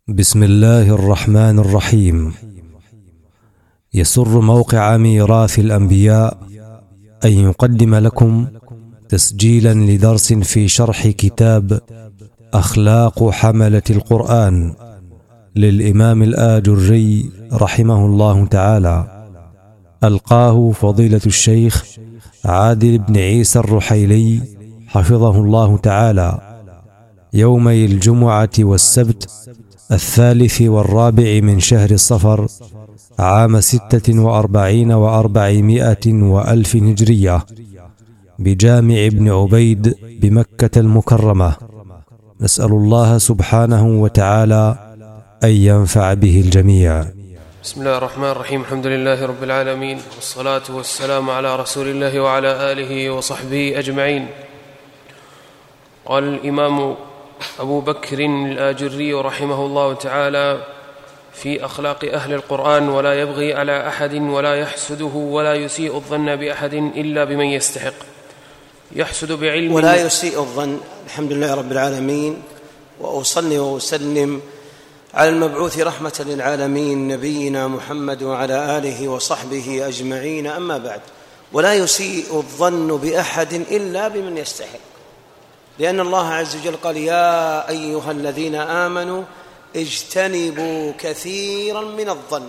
بسم الله الرحمن الرحيم. يسر موقع ميراث الأنبياء أن يقدم لكم تسجيلا لدرس في شرح كتاب أخلاق حملة القرآن للإمام الآجري رحمه الله تعالى، ألقاه فضيلة الشيخ عادل بن عيسى الرحيلي حفظه الله تعالى يومي الجمعة والسبت 3 و4 من شهر الصفر عام 46 و400 وألف هجرية بجامع ابن عبيد بمكة المكرمة. نسأل الله سبحانه وتعالى أن ينفع به الجميع. بسم الله الرحمن الرحيم. الحمد لله رب العالمين، والصلاة والسلام على رسول الله وعلى آله وصحبه أجمعين. قال الإمام أبو بكر الآجري رحمه الله تعالى في أخلاق أهل القرآن: ولا يبغي على أحد ولا يحسده ولا يسيء الظن بأحد إلا بمن يستحق. يحسد بعلم ولا يسيء الظن. الحمد لله رب العالمين، وأصلي وأسلم على المبعوث رحمة للعالمين نبينا محمد وعلى آله وصحبه أجمعين. أما بعد، ولا يسيء الظن بأحد إلا بمن يستحق، لأن الله عز وجل قال: يا أيها الذين آمنوا اجتنبوا كثيرا من الظن.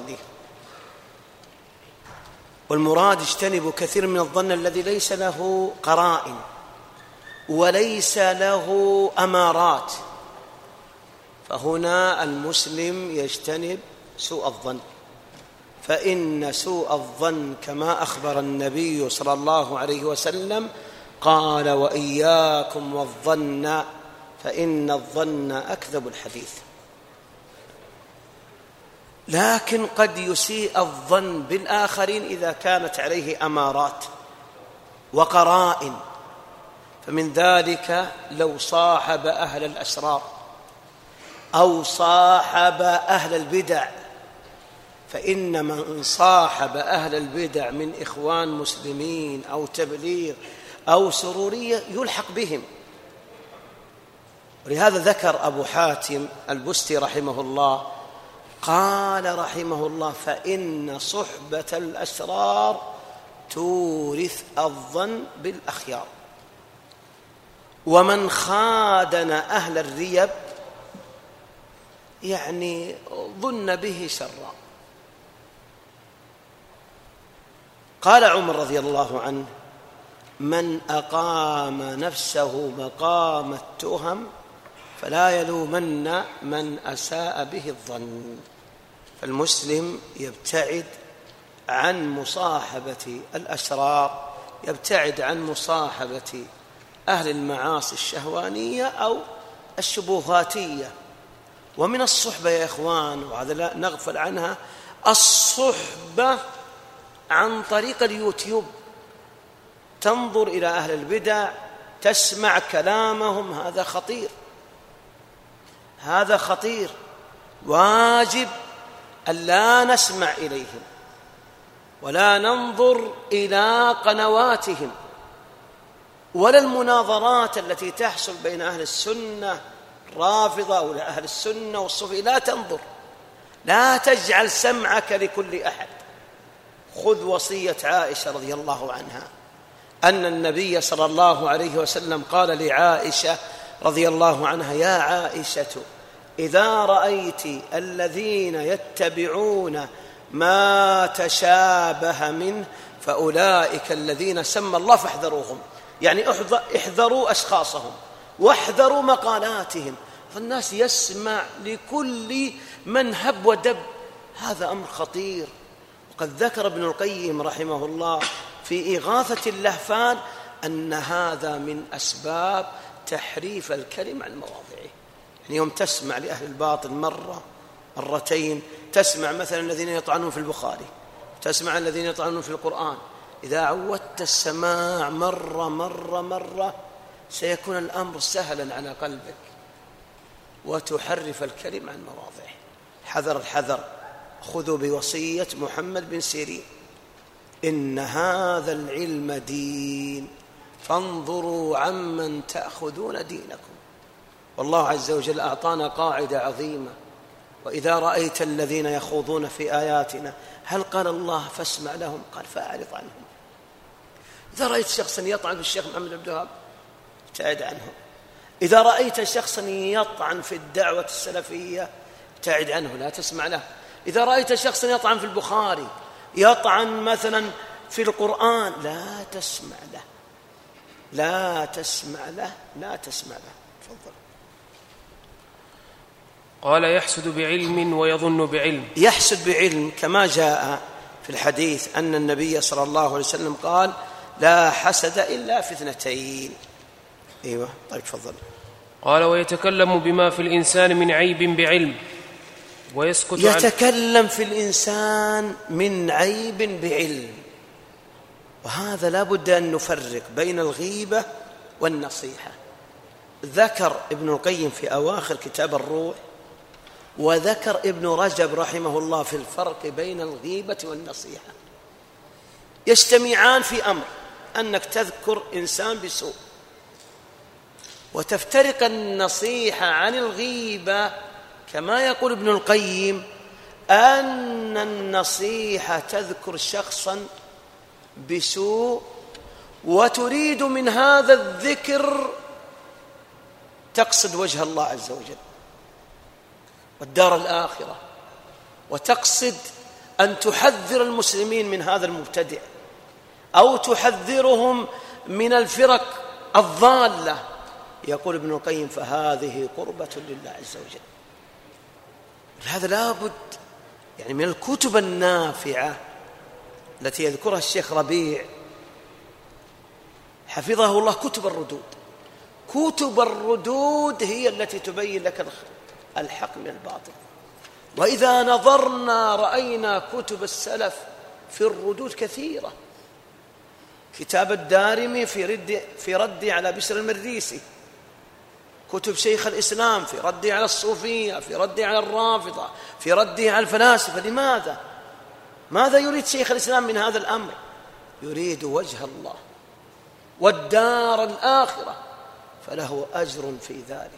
والمراد اجتنبوا كثيرا من الظن الذي ليس له قرائن وليس له أمارات. فهنا المسلم يجتنب سوء الظن، فإن سوء الظن كما أخبر النبي صلى الله عليه وسلم قال: وإياكم والظن فإن الظن أكذب الحديث. لكن قد يسيء الظن بالآخرين إذا كانت عليه أمارات وقرائن، فمن ذلك لو صاحب أهل الأسرار أو صاحب أهل البدع، فإن من صاحب أهل البدع من إخوان مسلمين أو تبليغ أو سرورية يلحق بهم. ولهذا ذكر أبو حاتم البستي رحمه الله، قال رحمه الله: فإن صحبة الأسرار تورث الظن بالأخيار، ومن خادن أهل الريب يعني ظن به شرا. قال عمر رضي الله عنه: من أقام نفسه مقام التهم فلا يلومن من أساء به الظن. فالمسلم يبتعد عن مصاحبة الأشرار، يبتعد عن مصاحبة أهل المعاصي الشهوانية أو الشبهاتية. ومن الصحبة يا إخوان، وهذا لا نغفل عنها، الصحبة عن طريق اليوتيوب. تنظر إلى أهل البدع، تسمع كلامهم، هذا خطير، هذا خطير. واجب أن لا نسمع إليهم ولا ننظر إلى قنواتهم ولا المناظرات التي تحصل بين أهل السنة الرافضة أو أهل السنة والصوفية. لا تنظر، لا تجعل سمعك لكل أحد. خذ وصية عائشة رضي الله عنها، أن النبي صلى الله عليه وسلم قال لعائشة رضي الله عنها: يا عائشة، إذا رأيت الذين يتبعون ما تشابه منه فأولئك الذين سمى الله فاحذروهم. يعني احذروا أشخاصهم واحذروا مقالاتهم. فالناس يسمع لكل من هب ودب، هذا أمر خطير. وقد ذكر ابن القيم رحمه الله في إغاثة اللهفان أن هذا من أسباب تحريف الكلم عن مواضعه. يعني يوم تسمع لأهل الباطل مرة مرتين، تسمع مثلا الذين يطعنون في البخاري، تسمع الذين يطعنون في القرآن، إذا عودت السماع مرة سيكون الأمر سهلا على قلبك وتحرف الكلم عن مواضعه. حذر الحذر. خذوا بوصية محمد بن سيرين: إن هذا العلم دين فانظروا عمن تأخذون دينكم. والله عز وجل أعطانا قاعدة عظيمة: وإذا رأيت الذين يخوضون في آياتنا هل قال الله فاسمع لهم؟ قال فأعرض عنهم. إذا رأيت شخصا يطعن في الشيخ محمد عبد الوهاب ابتعد عنه. إذا رأيت شخصا يطعن في الدعوة السلفية ابتعد عنه، لا تسمع له. إذا رأيت شخصا يطعن في البخاري، يطعن مثلا في القرآن، لا تسمع له، لا تسمع له، لا تسمع له. تفضل. قال يحسد بعلم ويظن بعلم. يحسد بعلم كما جاء في الحديث أن النبي صلى الله عليه وسلم قال لا حسد إلا في اثنتين. أيوة طيب تفضل. قال ويتكلم بما في الإنسان من عيب بعلم ويسكت يتكلم في الإنسان من عيب بعلم، وهذا لا بد أن نفرق بين الغيبة والنصيحة. ذكر ابن القيم في أواخر كتاب الروح وذكر ابن رجب رحمه الله في الفرق بين الغيبة والنصيحة. يجتمعان في أمر أنك تذكر إنسان بسوء، وتفترق النصيحة عن الغيبة. كما يقول ابن القيم أن النصيحة تذكر شخصا بسوء وتريد من هذا الذكر تقصد وجه الله عز وجل والدار الآخرة، وتقصد أن تحذر المسلمين من هذا المبتدع أو تحذرهم من الفرق الضالة. يقول ابن القيم فهذه قربة لله عز وجل. هذا لابد يعني من الكتب النافعة التي يذكرها الشيخ ربيع حفظه الله، كتب الردود. كتب الردود هي التي تبين لك الحق من الباطل. وإذا نظرنا رأينا كتب السلف في الردود كثيرة. كتاب الدارمي في رد على بشر المريسي، كتب شيخ الإسلام في رد على الصوفية، في رد على الرافضة، في رد على الفلاسفة. لماذا؟ ماذا يريد شيخ الإسلام من هذا الأمر؟ يريد وجه الله والدار الآخرة، فله أجر في ذلك.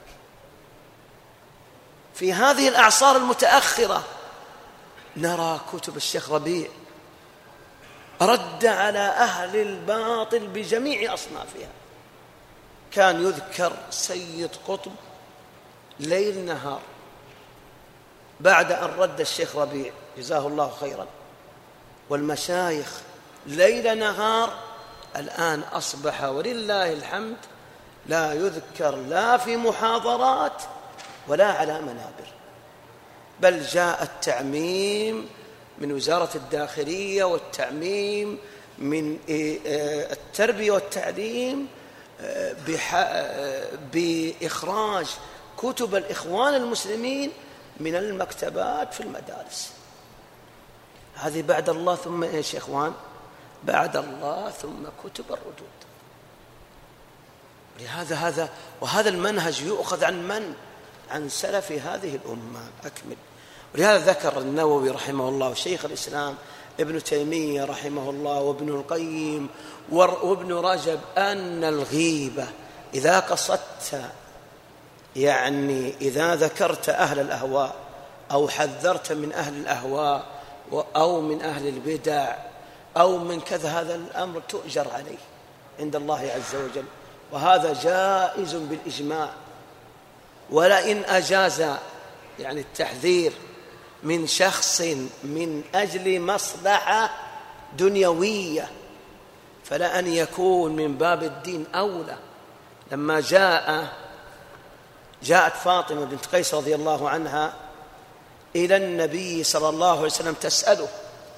في هذه الأعصار المتأخرة نرى كتب الشيخ ربيع رد على أهل الباطل بجميع أصنافها. كان يذكر سيد قطب ليل نهار بعد أن رد الشيخ ربيع جزاه الله خيرا، والمشايخ ليل نهار. الآن أصبح ولله الحمد لا يذكر لا في محاضرات ولا على منابر، بل جاء التعميم من وزارة الداخلية والتعميم من التربية والتعليم بإخراج كتب الإخوان المسلمين من المكتبات في المدارس. هذه بعد الله ثم إيش يا إخوان؟ بعد الله ثم كتب الردود. لهذا وهذا المنهج يؤخذ عن من؟ عن سلف هذه الأمة. أكمل. ولهذا ذكر النووي رحمه الله وشيخ الإسلام ابن تيمية رحمه الله وابن القيم وابن رجب أن الغيبة إذا قصدت يعني إذا ذكرت أهل الأهواء أو حذرت من أهل الأهواء أو من أهل البدع أو من كذا، هذا الأمر تؤجر عليه عند الله عز وجل، وهذا جائز بالإجماع. ولئن أجاز يعني التحذير من شخص من أجل مصلحة دنيوية فلا أن يكون من باب الدين أولى. لما جاءت فاطمة بنت قيس رضي الله عنها إلى النبي صلى الله عليه وسلم تسأله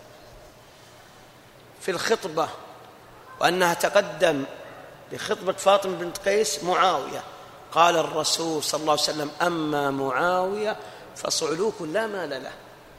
في الخطبة، وأنها تقدم بخطبة فاطمة بنت قيس معاوية، قال الرسول صلى الله عليه وسلم أما معاوية فصعلوك لا مال له،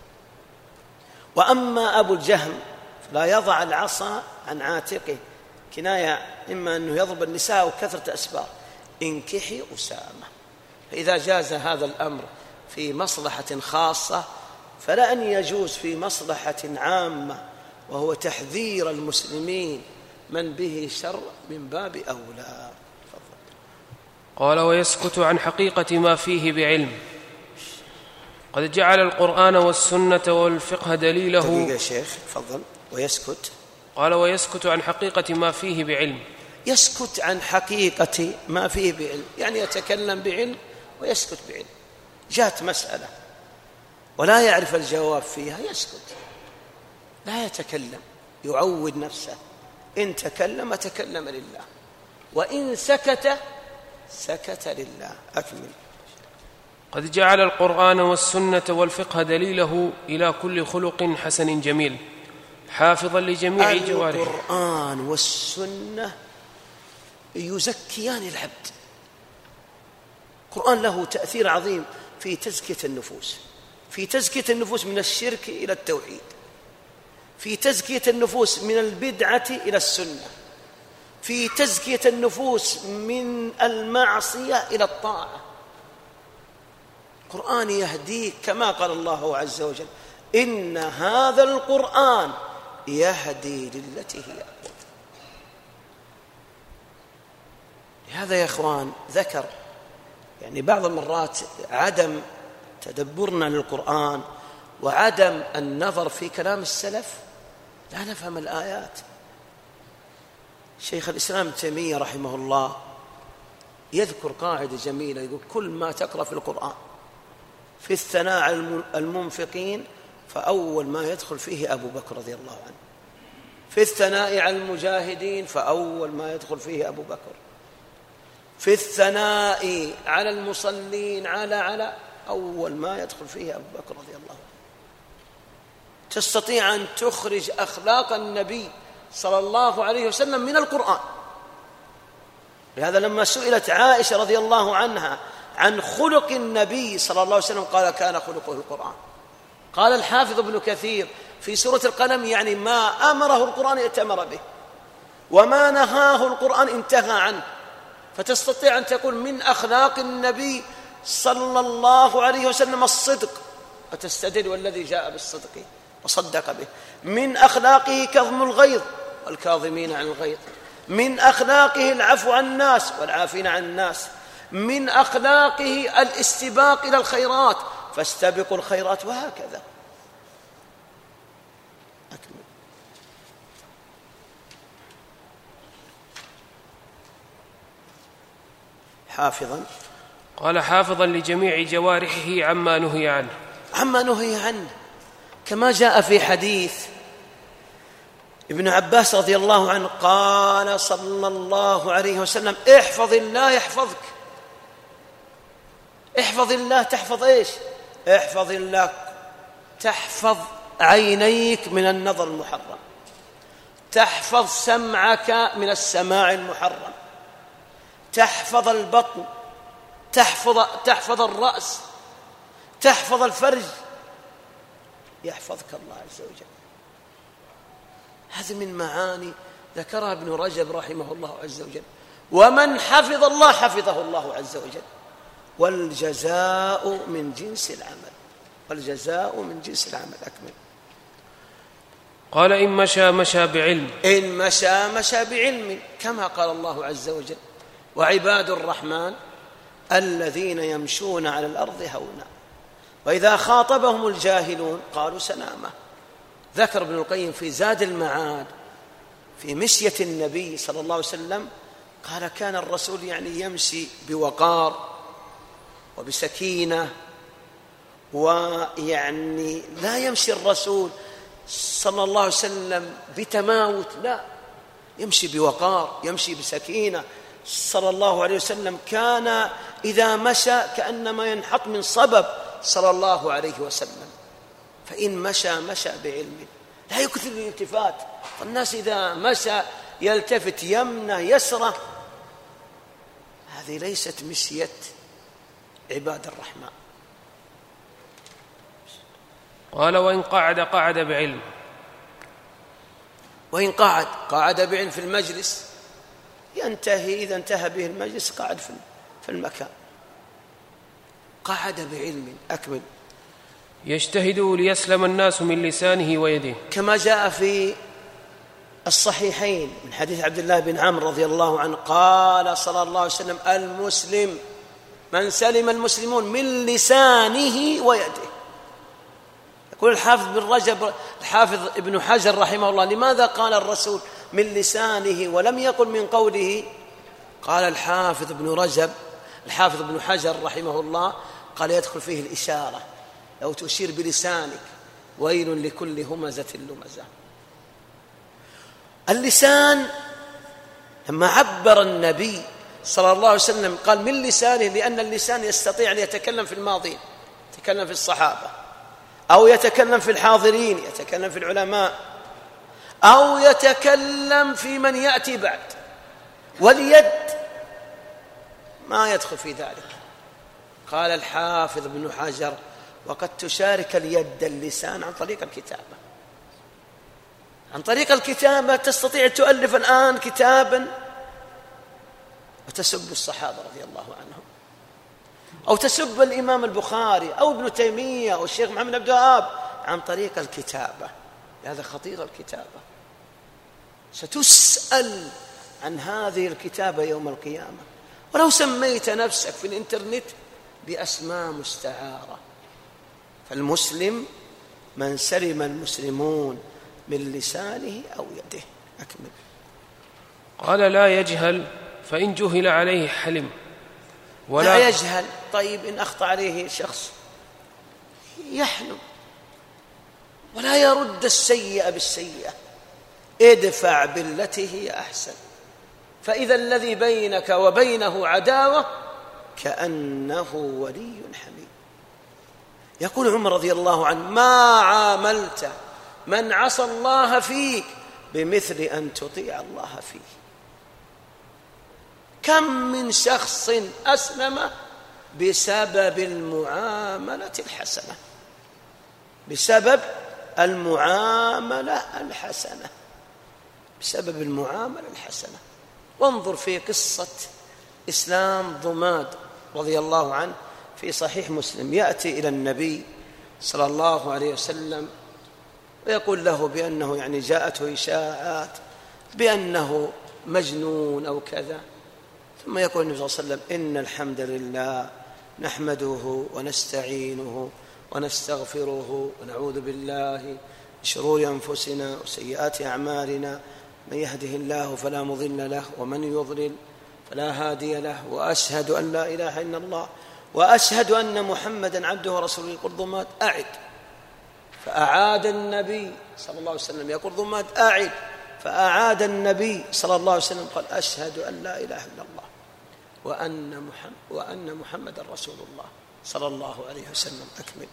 وأما أبو الجهم فلا يضع العصا عن عاتقه، كناية إما أنه يضرب النساء وكثرة أسباب، انكحي أسامة. فإذا جاز هذا الأمر في مصلحة خاصة فلا أن يجوز في مصلحة عامة وهو تحذير المسلمين من به شر من باب أولى. قال ويسكت عن حقيقة ما فيه بعلم. قد جعل القرآن والسنة والفقه دليله. دقيقة يا شيخ تفضل. ويسكت. قال ويسكت عن حقيقة ما فيه بعلم. يسكت عن حقيقة ما فيه بعلم، يعني يتكلم بعلم ويسكت بعلم. جاءت مسألة ولا يعرف الجواب فيها يسكت، لا يتكلم، يعود نفسه. إن تكلم تكلم لله، وإن سكت سكت لله. أكمل. قد جعل القرآن والسنة والفقه دليله إلى كل خلق حسن جميل حافظا لجميع جوارحه. القرآن والسنة يزكيان العبد. القرآن له تأثير عظيم في تزكية النفوس، في تزكية النفوس من الشرك إلى التوحيد، في تزكية النفوس من البدعة إلى السنة، في تزكية النفوس من المعصية إلى الطاعة. القرآن يهديك كما قال الله عز وجل: إن هذا القرآن يهدي للتي هي أقوم. لهذا يا إخوان ذكر يعني بعض المرات عدم تدبرنا للقرآن وعدم النظر في كلام السلف لا نفهم الآيات. شيخ الإسلام ابن تيمية رحمه الله يذكر قاعدة جميلة، يقول: كل ما تقرأ في القرآن في الثناء على المنفقين فأول ما يدخل فيه أبو بكر رضي الله عنه، في الثناء على المجاهدين فأول ما يدخل فيه أبو بكر، في الثناء على المصلين على أول ما يدخل فيه أبو بكر رضي الله عنه. تستطيع أن تخرج أخلاق النبي صلى الله عليه وسلم من القرآن. لهذا لما سئلت عائشة رضي الله عنها عن خلق النبي صلى الله عليه وسلم قال: كان خلقه القرآن. قال الحافظ ابن كثير في سورة القلم: يعني ما أمره القرآن ائتمر به، وما نهاه القرآن انتهى عنه. فتستطيع أن تقول من أخلاق النبي صلى الله عليه وسلم الصدق، وتستدل والذي جاء بالصدق وصدق به. من أخلاقه كظم الغيظ والكاظمين عن الغيظ. من أخلاقه العفو عن الناس والعافين عن الناس. من أخلاقه الاستباق إلى الخيرات فاستبقوا الخيرات، وهكذا. أكمل. حافظا. قال: حافظا لجميع جوارحه عما نهي عنه. عما نهي عنه، كما جاء في حديث ابن عباس رضي الله عنه قال صلى الله عليه وسلم: احفظ الله يحفظك. احفظ الله تحفظ ايش؟ احفظ الله تحفظ عينيك من النظر المحرم، تحفظ سمعك من السماع المحرم، تحفظ البطن، تحفظ الرأس، تحفظ الفرج، يحفظك الله عز وجل. هذه من معاني ذكرها ابن رجب رحمه الله عز وجل. ومن حفظ الله حفظه الله عز وجل. والجزاء من جنس العمل. والجزاء من جنس العمل. أكمل. قال: إن مشى مشى بعلم. إن مشى مشى بعلم، كما قال الله عز وجل: وعباد الرحمن الذين يمشون على الأرض هونا وإذا خاطبهم الجاهلون قالوا سلاما. ذكر ابن القيم في زاد المعاد في مشية النبي صلى الله عليه وسلم قال: كان الرسول يعني يمشي بوقار وبسكينة، ويعني لا يمشي الرسول صلى الله عليه وسلم بتماوت، لا، يمشي بوقار، يمشي بسكينة صلى الله عليه وسلم. كان إذا مشى كأنما ينحط من صبب صلى الله عليه وسلم. فإن مشى مشى بعلم، لا يكثر الالتفات. فالناس إذا مشى يلتفت يمنه يسره، هذه ليست مشية عباد الرحمن. قال: وإن قعد قعد بعلم. وإن قعد بعلم في المجلس ينتهي، إذا انتهى به المجلس قعد في المكان، قعد بعلم. أكمل. يجتهد ليسلم الناس من لسانه ويده، كما جاء في الصحيحين من حديث عبد الله بن عمرو رضي الله عنه قال صلى الله عليه وسلم: المسلم من سلم المسلمون من لسانه ويده. يقول الحافظ ابن حجر رحمه الله: لماذا قال الرسول من لسانه ولم يقل من قوله؟ قال الحافظ ابن حجر رحمه الله قال: يدخل فيه الإشارة، لو تشير بلسانك ويل لكل همزة لمزة. اللسان لما عبر النبي صلى الله عليه وسلم قال من لسانه، لأن اللسان يستطيع أن يتكلم في الماضي، يتكلم في الصحابة، أو يتكلم في الحاضرين، يتكلم في العلماء، أو يتكلم في من يأتي بعد. واليد ما يدخل في ذلك. قال الحافظ ابن حجر: وقد تشارك اليد اللسان عن طريق الكتابة. عن طريق الكتابة تستطيع تؤلف الآن كتابا وتسب الصحابة رضي الله عنهم، أو تسب الإمام البخاري أو ابن تيمية أو الشيخ محمد عبد الوهاب عن طريق الكتابة. هذا خطير الكتابة. ستسأل عن هذه الكتابة يوم القيامة. ولو سميت نفسك في الإنترنت بأسماء مستعارة. فالمسلم من سلم المسلمون من لسانه أو يده. أكمل. قال: لا يجهل، فإن جهل عليه حلم. لا يجهل. طيب إن أخطأ عليه شخص يحلم ولا يرد السيئة بالسيئة. ادفع بالتي هي أحسن، فإذا الذي بينك وبينه عداوة كأنه ولي حميم. يقول عمر رضي الله عنه: ما عاملت من عصى الله فيك بمثل أن تطيع الله فيه. كم من شخص أسلم بسبب المعاملة الحسنة، بسبب المعاملة الحسنة، بسبب المعاملة الحسنة. وانظر في قصة إسلام ضماد رضي الله عنه في صحيح مسلم. يأتي إلى النبي صلى الله عليه وسلم ويقول له بأنه يعني جاءته إشاعات بأنه مجنون أو كذا، ثم يقول النبي صلى الله عليه وسلم: إن الحمد لله نحمده ونستعينه ونستغفره ونعوذ بالله من شرور أنفسنا وسيئات أعمالنا، من يهده الله فلا مضل له ومن يضلل فلا هادي له، وأشهد أن لا إله إلا الله وأشهد أن محمدا عبده ورسوله. يقول ضماد: أعد. فأعاد النبي صلى الله عليه وسلم. يقول ضماد: أعد. فأعاد النبي صلى الله عليه وسلم قال: أشهد أن لا إله إلا الله وأن محمدا رسول الله صلى الله عليه وسلم. أكمل.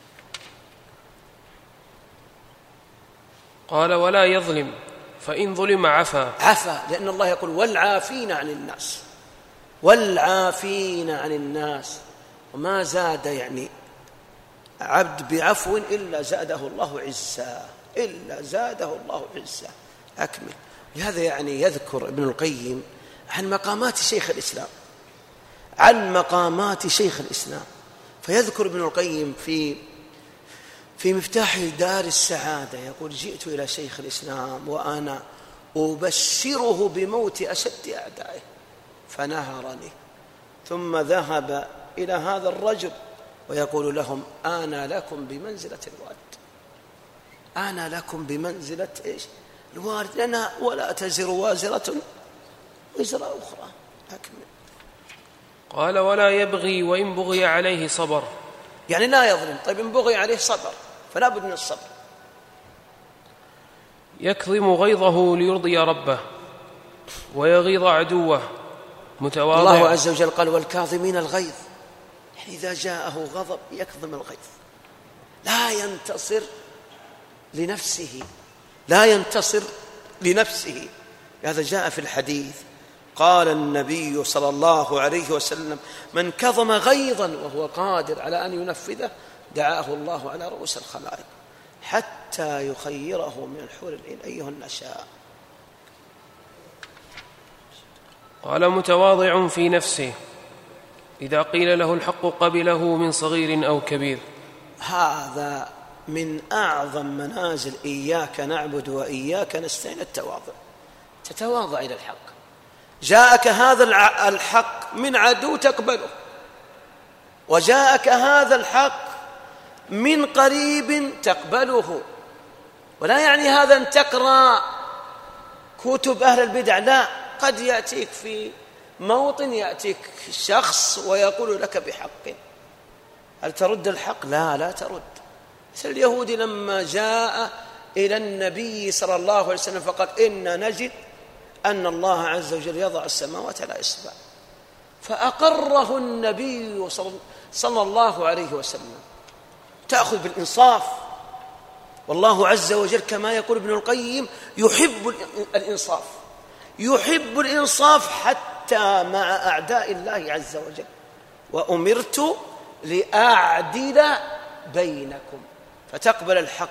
قال: ولا يظلم، فإن ظلم عفا. لأن الله يقول: والعافين عن الناس، والعافين عن الناس. وما زاد يعني عبد بعفو إلا زاده الله عزا، إلا زاده الله عزا. أكمل. لهذا يعني يذكر ابن القيم عن مقامات شيخ الإسلام، عن مقامات شيخ الإسلام. فيذكر ابن القيم في مفتاح دار السعادة يقول: جئت إلى شيخ الإسلام وأنا أبشره بموت أشد أعدائه فنهرني، ثم ذهب إلى هذا الرجل ويقول لهم: أنا لكم بمنزلة الوالد، أنا لكم بمنزلة إيش؟ الوالد، لنا ولا تزر وازرة وزر أخرى. أكمل. قال: ولا يبغي، وإن بغي عليه صبر. يعني لا يظلم. طيب إن بغي عليه صبر، فلا بد من الصبر. يكظم غيظه ليرضي ربه ويغيظ عدوه متواضع. الله عز وجل قال: والكاظمين الغيظ. يعني إذا جاءه غضب يكظم الغيظ، لا ينتصر لنفسه، لا ينتصر لنفسه. هذا جاء في الحديث. قال النبي صلى الله عليه وسلم: من كظم غيظا وهو قادر على أن ينفذه دعاه الله على رؤوس الخلائق حتى يخيره من الحور العين أيهن شاء. قال: متواضع في نفسه، إذا قيل له الحق قبله من صغير أو كبير. هذا من أعظم منازل إياك نعبد وإياك نستعين، التواضع. تتواضع إلى الحق. جاءك هذا الحق من عدو تقبله، وجاءك هذا الحق من قريب تقبله. ولا يعني هذا أن تقرأ كتب أهل البدع، لا، قد يأتيك في موطن يأتيك شخص ويقول لك بحق، هل ترد الحق؟ لا ترد. مثل اليهود لما جاء إلى النبي صلى الله عليه وسلم فقال إنا نجد أن الله عز وجل يضع السماوات على إصبع، فأقره النبي صلى الله عليه وسلم. تأخذ بالإنصاف، والله عز وجل كما يقول ابن القيم يحب الإنصاف، يحب الإنصاف حتى مع أعداء الله عز وجل. وأمرت لأعدل بينكم، فتقبل الحق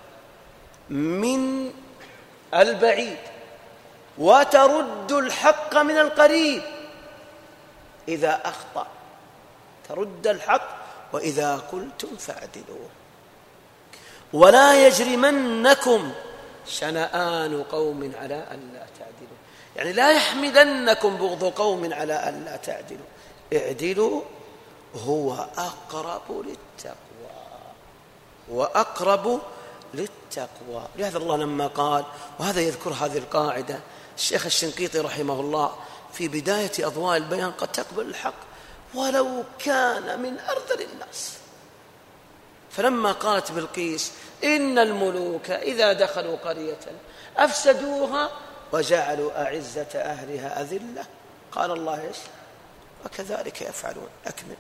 من البعيد وترد الحق من القريب إذا أخطأ، ترد الحق وإذا قلتم فاعدلوا. ولا يجرمنكم شنآن قوم على ألا تعدلوا، يعني لا يحملنكم بغض قوم على ألا تعدلوا، اعدلوا هو أقرب للتقوى، وأقرب للتقوى. لهذا الله لما قال، وهذا يذكر هذه القاعدة الشيخ الشنقيطي رحمه الله في بداية أضواء البيان، قد تقبل الحق ولو كان من أرذل الناس. فلما قالت بلقيس إن الملوك إذا دخلوا قرية أفسدوها وجعلوا أعزة أهلها أذلة، قال الله إيش؟ وكذلك يفعلون. أكمل.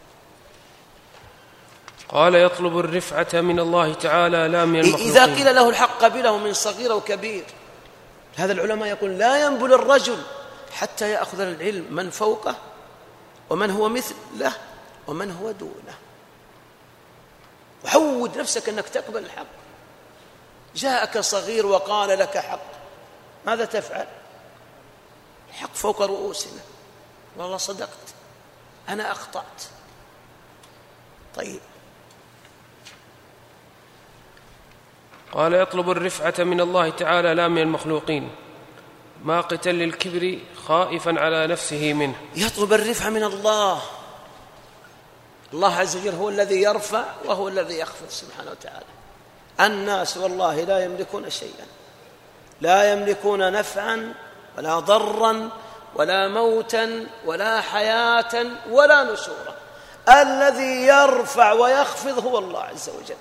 قال يطلب الرفعة من الله تعالى لا من المخلوقين. إذا قيل له الحق قبله من صغير أو كبير. هذا العلماء يقول لا ينبل الرجل حتى يأخذ العلم من فوقه ومن هو مثله ومن هو دونه. وحود نفسك أنك تقبل الحق. جاءك صغير وقال لك حق، ماذا تفعل؟ الحق فوق رؤوسنا، والله صدقت، أنا أخطأت. طيب. قال يطلب الرفعة من الله تعالى لا من المخلوقين ماقتا للكبر خائفا على نفسه منه. يطلب الرفعة من الله. الله عز وجل هو الذي يرفع وهو الذي يخفض سبحانه وتعالى. الناس والله لا يملكون شيئا، لا يملكون نفعا ولا ضرا ولا موتا ولا حياة ولا نشورا. الذي يرفع ويخفض هو الله عز وجل.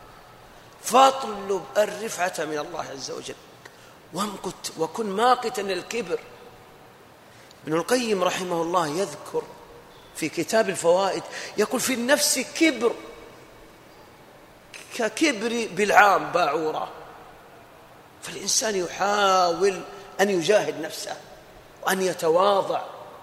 فاطلب الرفعة من الله عز وجل وامقت وكن ماقتا للكبر. ابن القيم رحمه الله يذكر في كتاب الفوائد يقول في النفس كبر ككبر بالعام باعورا. فالإنسان يحاول أن يجاهد نفسه وأن يتواضع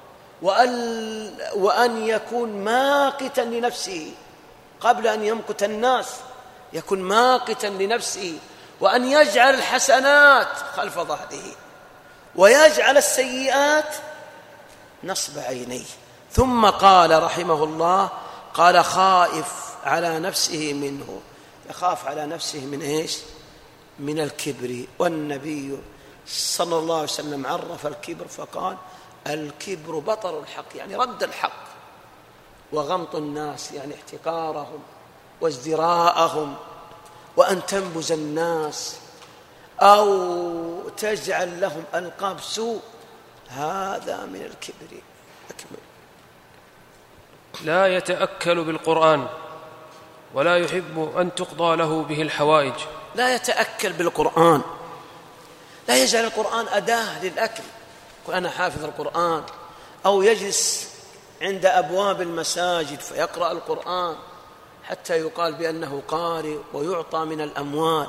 وأن يكون ماقتا لنفسه قبل أن يمقت الناس، يكون ماقتا لنفسه، وأن يجعل الحسنات خلف ظهره ويجعل السيئات نصب عينيه. ثم قال رحمه الله قال خائف على نفسه منه، يخاف على نفسه من إيش؟ من الكبر. والنبي صلى الله عليه وسلم عرف الكبر فقال الكبر بطر الحق، يعني رد الحق، وغمط الناس يعني احتقارهم وازدراءهم، وأن تنبذ الناس أو تجعل لهم ألقاب سوء، هذا من الكبر. أكمل. لا يتأكل بالقرآن ولا يحب أن تقضى له به الحوائج. لا يتأكل بالقرآن، لا يجعل القرآن أداة للأكل، يقول أنا حافظ القرآن، أو يجلس عند أبواب المساجد فيقرأ القرآن حتى يقال بأنه قارئ ويعطى من الأموال.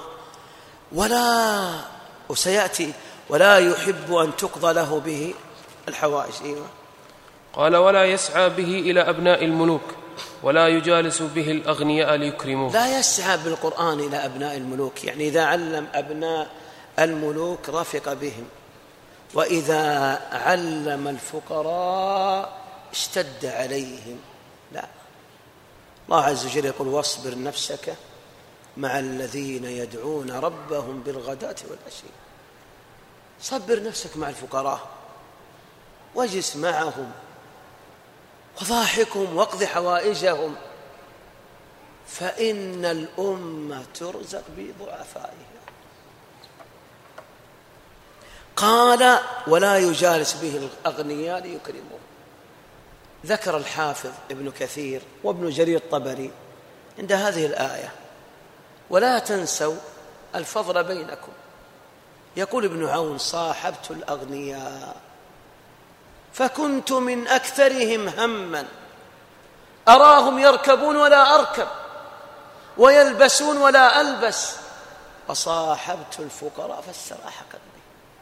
وسيأتي ولا يحب أن تقضى له به الحوائج. إيوه. قال ولا يسعى به إلى أبناء الملوك ولا يجالس به الأغنياء ليكرموه. لا يسعى بالقرآن إلى أبناء الملوك، يعني إذا علم أبناء الملوك رفق بهم، وإذا علم الفقراء اشتد عليهم. لا، الله عز وجل يقول واصبر نفسك مع الذين يدعون ربهم بالغداة والعشي. صبر نفسك مع الفقراء واجلس معهم وضاحكهم واقض حوائجهم، فإن الأمة ترزق بضعفائها. قال ولا يجالس به الأغنياء ليكرمون. ذكر الحافظ ابن كثير وابن جرير الطبري عند هذه الآية ولا تنسوا الفضل بينكم. يقول ابن عون صاحبت الأغنياء فكنت من أكثرهم همًا، أراهم يركبون ولا أركب ويلبسون ولا ألبس، وصاحبت الفقراء فاستراح قلبي.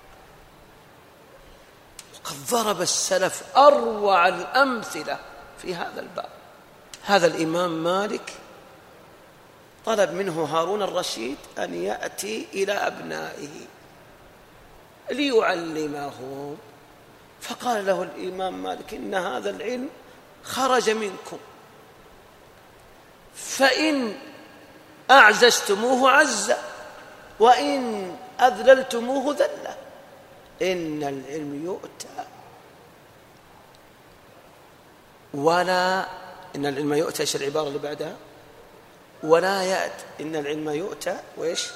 وقد ضرب السلف أروع الأمثلة في هذا الباب. هذا الإمام مالك طلب منه هارون الرشيد أن يأتي إلى أبنائه ليعلمهم، فقال له الإمام مالك إن هذا العلم خرج منكم، فإن أعززتموه عز وإن أذللتموه ذل. إن العلم يؤتى ولا إن العلم يؤتى. إيش العبارة اللي بعدها؟ ولا يأتي. إن العلم يؤتى وإيش؟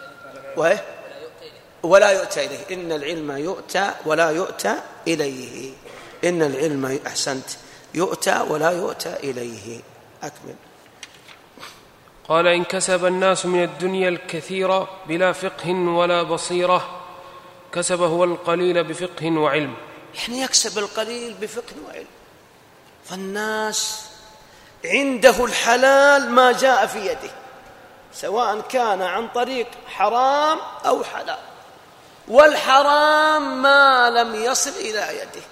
ولا يؤتى إليه. إن العلم يؤتى ولا يؤتى إليه. إن العلم أحسنت يؤتى ولا يؤتى إليه. أكمل. قال إن كسب الناس من الدنيا الكثير بلا فقه ولا بصيرة كسب هو القليل بفقه وعلم. يعني يكسب القليل بفقه وعلم. فالناس عنده الحلال ما جاء في يده، سواء كان عن طريق حرام أو حلال، والحرام ما لم يصل إلى يده.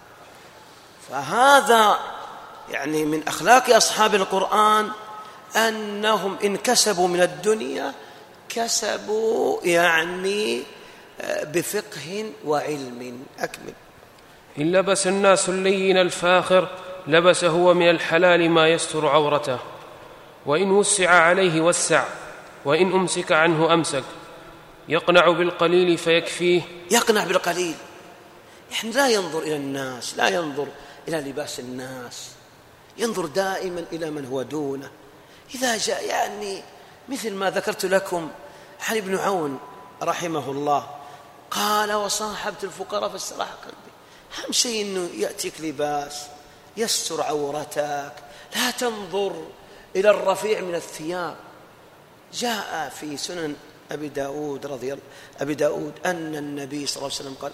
فهذا يعني من أخلاق أصحاب القرآن أنهم إن كسبوا من الدنيا كسبوا يعني بفقه وعلم. أكمل. إن لبس الناس اللين الفاخر لبس هو من الحلال ما يستر عورته، وإن وسع عليه وسع، وإن أمسك عنه أمسك. يقنع بالقليل فيكفيه. يقنع بالقليل يعني لا ينظر إلى الناس، لا ينظر إلى لباس الناس، ينظر دائما إلى من هو دونه. إذا جاء يعني مثل ما ذكرت لكم عن ابن عون رحمه الله قال وصاحبت الفقراء فاستراح قلبي. أهم شيء أنه يأتيك لباس يستر عورتك، لا تنظر إلى الرفيع من الثياب. جاء في سنن أبي داود أن النبي صلى الله عليه وسلم قال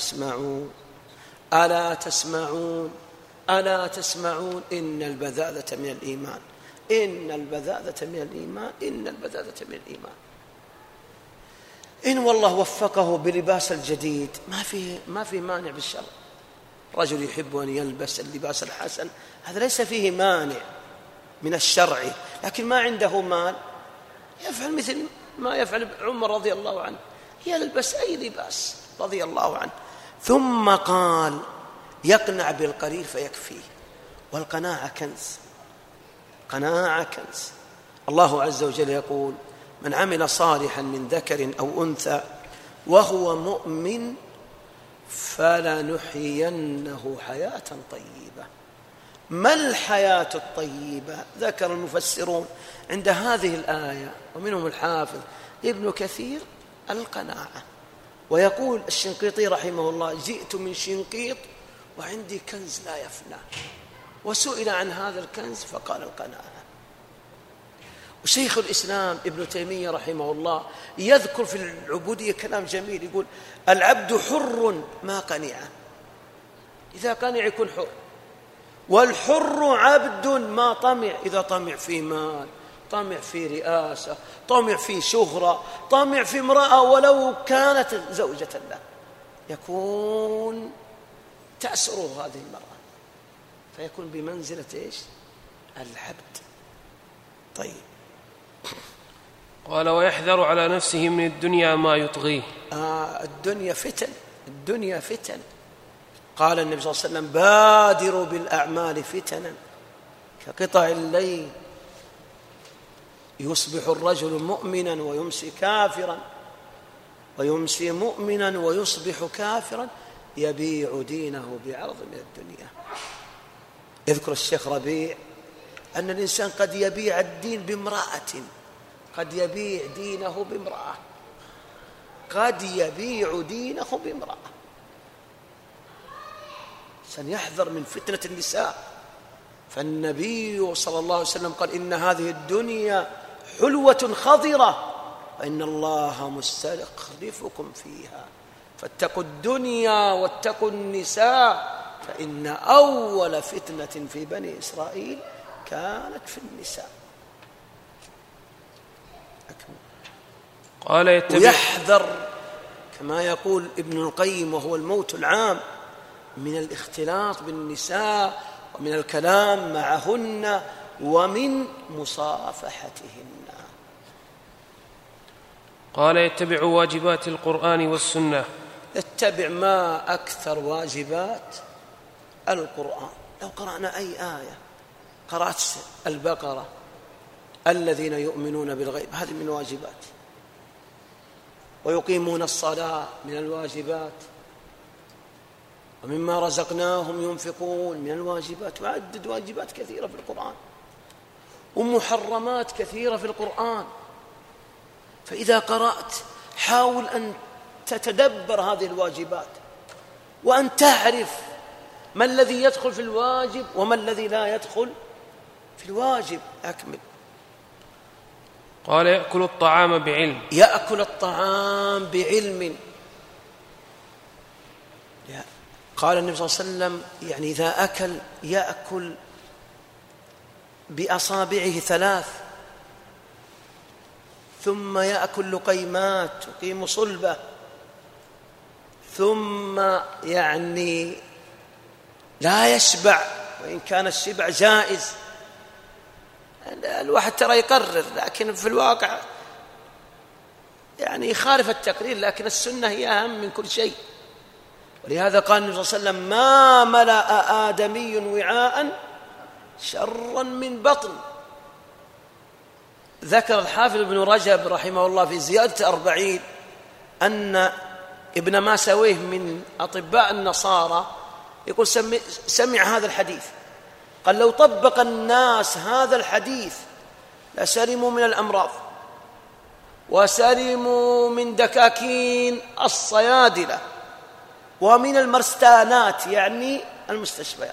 ألا تسمعون إن البذاذة من الإيمان، إن البذاذة من الإيمان، إن البذاذة من الإيمان. إن والله وفقه بلباس الجديد ما في مانع بالشرع. رجل يحب أن يلبس اللباس الحسن، هذا ليس فيه مانع من الشرع، لكن ما عنده مال يفعل مثل ما يفعل عمر رضي الله عنه، يلبس أي لباس رضي الله عنه. ثم قال يقنع بالقليل فيكفيه. والقناعة كنز، قناعة كنز. الله عز وجل يقول من عمل صالحا من ذكر أو أنثى وهو مؤمن فلنحيينه حياة طيبة. ما الحياة الطيبة؟ ذكر المفسرون عند هذه الآية ومنهم الحافظ ابن كثير القناعة. ويقول الشنقيطي رحمه الله جئت من شنقيط وعندي كنز لا يفنى، وسئل عن هذا الكنز فقال القناعة. وشيخ الإسلام ابن تيمية رحمه الله يذكر في العبودية كلام جميل، يقول العبد حر ما قنع، إذا قنع يكون حر، والحر عبد ما طمع، إذا طمع في مال، طمع في رئاسة، طمع في شهرة، طمع في امرأة ولو كانت زوجة له، يكون تأسره هذه المرأة، فيكون بمنزلة إيش؟ العبد. طيب. قال ويحذر على نفسه من الدنيا ما يطغيه. الدنيا فتن، الدنيا فتن. قال النبي صلى الله عليه وسلم بادروا بالأعمال فتنا كقطع الليل يصبح الرجل مؤمنا ويمسي كافرا، ويمسي مؤمنا ويصبح كافرا، يبيع دينه بعرض من الدنيا. يذكر الشيخ ربيع أن الإنسان قد يبيع الدين بامرأة، قد يبيع دينه بامرأة، قد يبيع دينه بامرأة. سنحذر من فتنة النساء. فالنبي صلى الله عليه وسلم قال إن هذه الدنيا حلوة خضرة وإن الله مستخلفكم فيها فاتقوا الدنيا واتقوا النساء فإن أول فتنة في بني إسرائيل كانت في النساء. قال ويحذر كما يقول ابن القيم وهو الموت العام من الاختلاط بالنساء ومن الكلام معهن ومن مصافحتهن. قال يتبع واجبات القرآن والسنة. يتبع ما أكثر واجبات القرآن. لو قرأنا أي آية، قرأت البقرة الذين يؤمنون بالغيب، هذه من الواجبات. ويقيمون الصلاة من الواجبات. ومما رزقناهم ينفقون من الواجبات. وعدد واجبات كثيرة في القرآن ومحرمات كثيرة في القرآن. فإذا قرأت حاول أن تتدبر هذه الواجبات وأن تعرف ما الذي يدخل في الواجب وما الذي لا يدخل في الواجب. أكمل. قال يأكل الطعام بعلم. يأكل الطعام بعلم. قال النبي صلى الله عليه وسلم يعني إذا أكل يأكل بأصابعه 3 ثم يأكل لقيمات تقيم صلبه ثم يعني لا يشبع وإن كان الشبع جائز. الواحد ترى يقرر لكن في الواقع يعني يخالف التقرير، لكن السنة هي أهم من كل شيء. ولهذا قال النبي صلى الله عليه وسلم ما ملأ آدمي وعاء شرا من بطن. ذكر الحافظ ابن رجب رحمه الله في زيادة 40 أن ابن ماسويه من أطباء النصارى يقول سمع هذا الحديث، قال لو طبق الناس هذا الحديث لسلموا من الأمراض وسلموا من دكاكين الصيادلة ومن المرستانات يعني المستشفيات.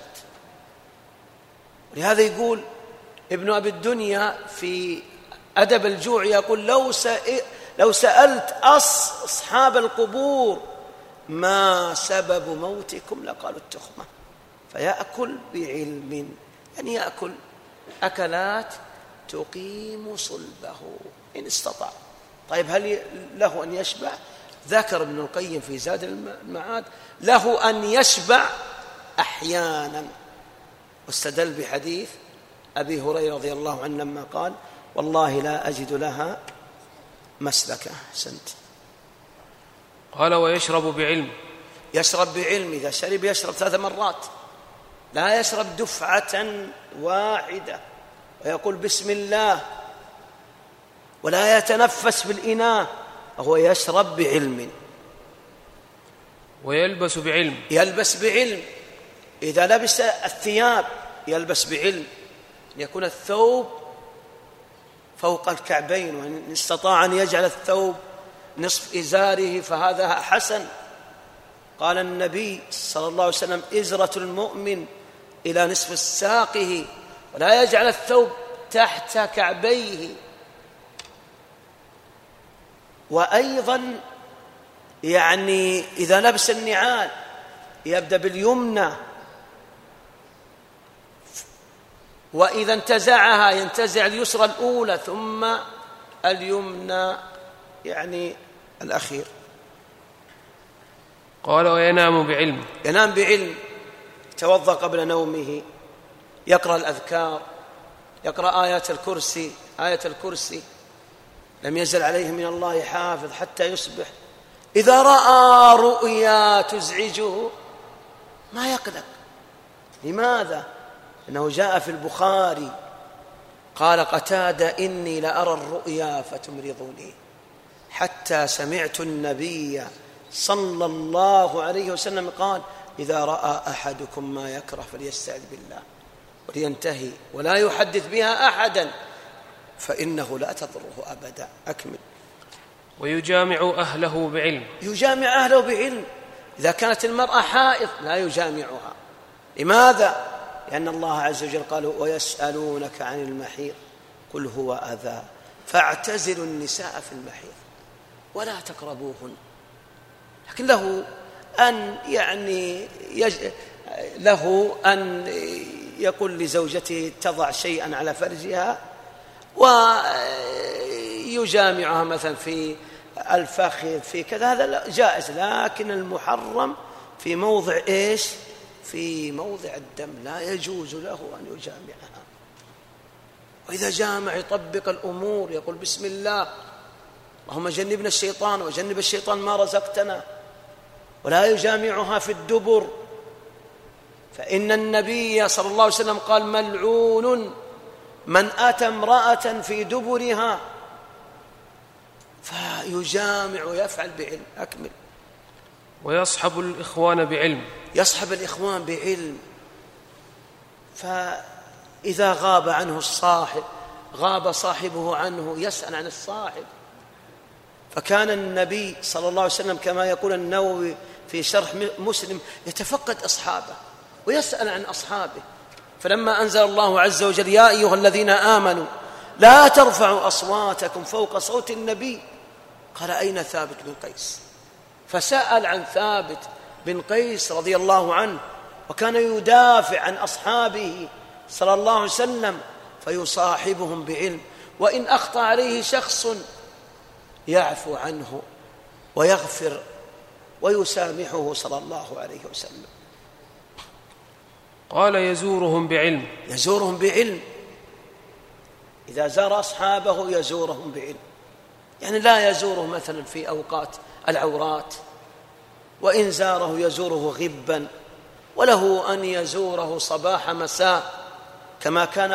ولهذا يقول ابن أبي الدنيا في أدب الجوع يقول لو سألت أصحاب القبور ما سبب موتكم لقالوا التخمة. فيأكل بعلم يعني يأكل أكلات تقيم صلبه إن استطاع. طيب هل له أن يشبع؟ ذكر ابن القيم في زاد المعاد له أن يشبع أحيانا، واستدل بحديث أبي هريرة رضي الله عنه لما قال والله لا أجد لها مسلكا. سنت. قال ويشرب بعلم. يشرب بعلم. إذا شرب يشرب 3 مرات، لا يشرب دفعة واحدة ويقول بسم الله ولا يتنفس بالإناء، وهو يشرب بعلم. ويلبس بعلم. يلبس بعلم. إذا لبس الثياب يلبس بعلم، يكون الثوب فوق الكعبين، وإن استطاع أن يجعل الثوب نصف إزاره فهذا حسن. قال النبي صلى الله عليه وسلم إزرة المؤمن إلى نصف ساقه ولا يجعل الثوب تحت كعبيه. وأيضا يعني إذا لبس النعال يبدأ باليمنى، وإذا انتزعها ينتزع اليسرى الأولى ثم اليمنى يعني الأخير. قال وينام بعلم. ينام بعلم. يتوضأ قبل نومه، يقرأ الأذكار، يقرأ آية الكرسي لم يزل عليه من الله حافظ حتى يصبح. إذا رأى رؤيا تزعجه ما يقلق. لماذا؟ إنه جاء في البخاري قال قتادة إني لأرى الرؤيا فتمرضني حتى سمعت النبي صلى الله عليه وسلم قال إذا رأى أحدكم ما يكره فليستعذ بالله. ولينتهي ولا يحدث بها أحدا فإنه لا تضره أبدا. أكمل. ويجامع أهله بعلم. يجامع أهله بعلم. إذا كانت المرأة حائض لا يجامعها. لماذا؟ لأن الله عز وجل قال ويسألونك عن المحيض قل هو أذى فاعتزلوا النساء في المحيض ولا تقربوهن. لكن له أن يقول لزوجته تضع شيئا على فرجها ويجامعها مثلا في الفخذ في كذا، هذا جائز. لكن المحرم في موضع إيش؟ في موضع الدم، لا يجوز له أن يجامعها. وإذا جامع يطبق الأمور، يقول بسم الله اللهم جنبنا الشيطان وجنب الشيطان ما رزقتنا، ولا يجامعها في الدبر، فإن النبي صلى الله عليه وسلم قال ملعون من أتى امرأة في دبرها. فيجامع ويفعل بعلم. أكمل. ويصحب الإخوان بعلم. يصحب الإخوان بعلم. فإذا غاب عنه الصاحب غاب صاحبه عنه يسأل عن الصاحب. فكان النبي صلى الله عليه وسلم كما يقول النووي في شرح مسلم يتفقد أصحابه ويسأل عن أصحابه. فلما أنزل الله عز وجل يا أيها الذين آمنوا لا ترفعوا أصواتكم فوق صوت النبي، قال أين ثابت بن قيس؟ فسأل عن ثابت بن قيس رضي الله عنه، وكان يدافع عن أصحابه صلى الله عليه وسلم فيصاحبهم بعلم، وإن أخطأ عليه شخص يعفو عنه ويغفر ويسامحه صلى الله عليه وسلم. قال يزورهم بعلم. يزورهم بعلم. إذا زار أصحابه يزورهم بعلم، يعني لا يزوره مثلا في أوقات العورات، وإن زاره يزوره غبا، وله أن يزوره صباح مساء كما كان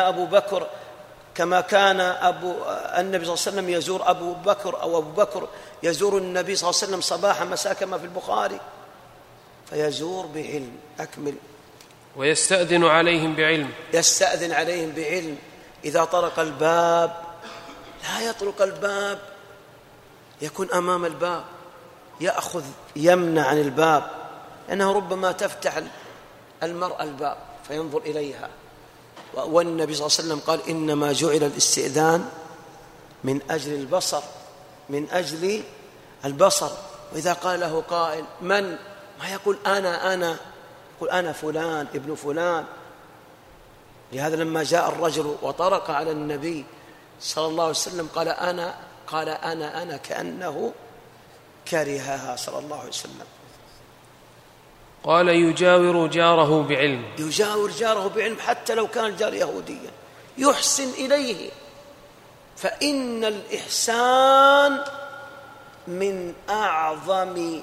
النبي صلى الله عليه وسلم يزور أبو بكر، أو أبو بكر يزور النبي صلى الله عليه وسلم صباح مساء كما في البخاري. فيزور بعلم. أكمل. ويستأذن عليهم بعلم. يستأذن عليهم بعلم. إذا طرق الباب لا يطرق الباب، يكون أمام الباب، يأخذ يمنع عن الباب، لأنه ربما تفتح المرأة الباب فينظر إليها. والنبي صلى الله عليه وسلم قال إنما جعل الاستئذان من أجل البصر، من أجل البصر. وإذا قال له قائل من، ما يقول أنا، يقول أنا فلان ابن فلان. لهذا لما جاء الرجل وطرق على النبي صلى الله عليه وسلم قال أنا كأنه كرهها صلى الله عليه وسلم. قال يجاور جاره بعلم. يجاور جاره بعلم حتى لو كان الجار يهوديا، يحسن إليه، فإن الإحسان من أعظم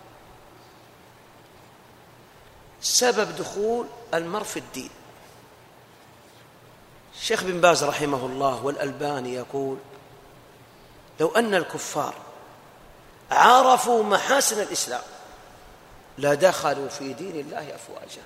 سبب دخول المرء في الدين. الشيخ بن باز رحمه الله والألباني يقول لو أن الكفار عرفوا محاسن الإسلام لدخلوا في دين الله أفواجا.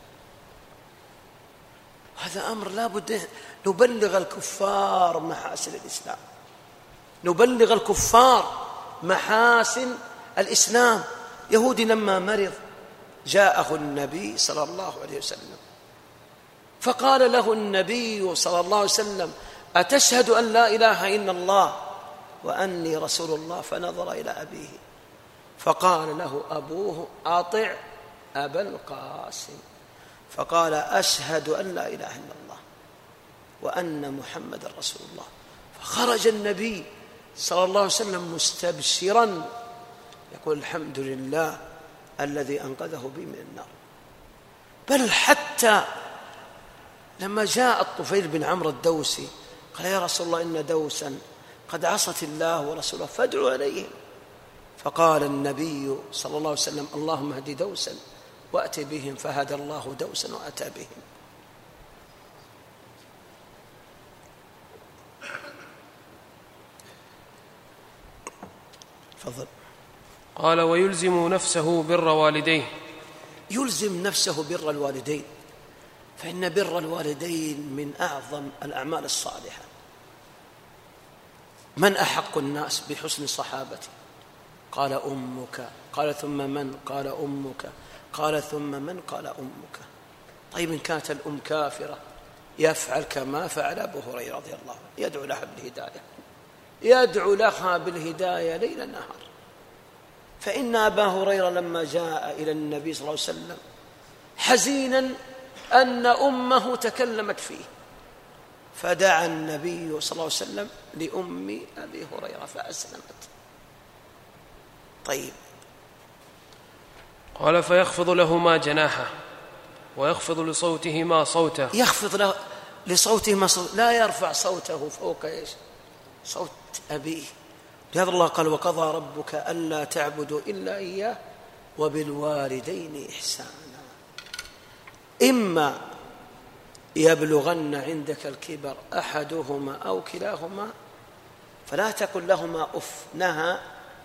هذا أمر لا بد نبلغ الكفار محاسن الإسلام، نبلغ الكفار محاسن الإسلام. يهودي لما مرض جاءه النبي صلى الله عليه وسلم فقال له النبي صلى الله عليه وسلم أتشهد أن لا إله إلا الله وأني رسول الله؟ فنظر إلى أبيه فقال له أبوه أطع أبا القاسم، فقال أشهد أن لا إله إلا الله وأن محمد رسول الله. فخرج النبي صلى الله عليه وسلم مستبشرا يقول الحمد لله الذي أنقذه بي من النار. بل حتى لما جاء الطفيل بن عمرو الدوسي قال يا رسول الله إن دوسا قد عصت الله ورسوله فادعوا عليهم. فقال النبي صلى الله عليه وسلم اللهم اهد دوسا وأتي بهم، فهدى الله دوسا وأتى بهم. تفضل. قال ويلزم نفسه بر والديه. يلزم نفسه بر الوالدين، فإن بر الوالدين من أعظم الأعمال الصالحة. من أحق الناس بحسن صحابتي؟ قال أمك. قال ثم من؟ قال أمك. قال ثم من؟ قال أمك. طيب إن كانت الأم كافرة يفعل كما فعل أبو هريرة رضي الله عنه، يدعو لها بالهداية، يدعو لها بالهداية ليل نهار. فإن أبا هريرة لما جاء إلى النبي صلى الله عليه وسلم حزينا أن أمه تكلمت فيه، فدعا النبي صلى الله عليه وسلم لأم أبي هريرة فأسلمت. طيب قال فيخفض لهما جناحه ويخفض لصوتهما صوته. يخفض لصوتهما صوته، لا يرفع صوته فوق إيش؟ صوت أبيه. لهذا الله قال وقضى ربك ألا تعبدوا إلا إياه وبالوالدين إحسانا. إما يبلغن عندك الكبر أحدهما أو كلاهما فلا تقل لهما أف. نهى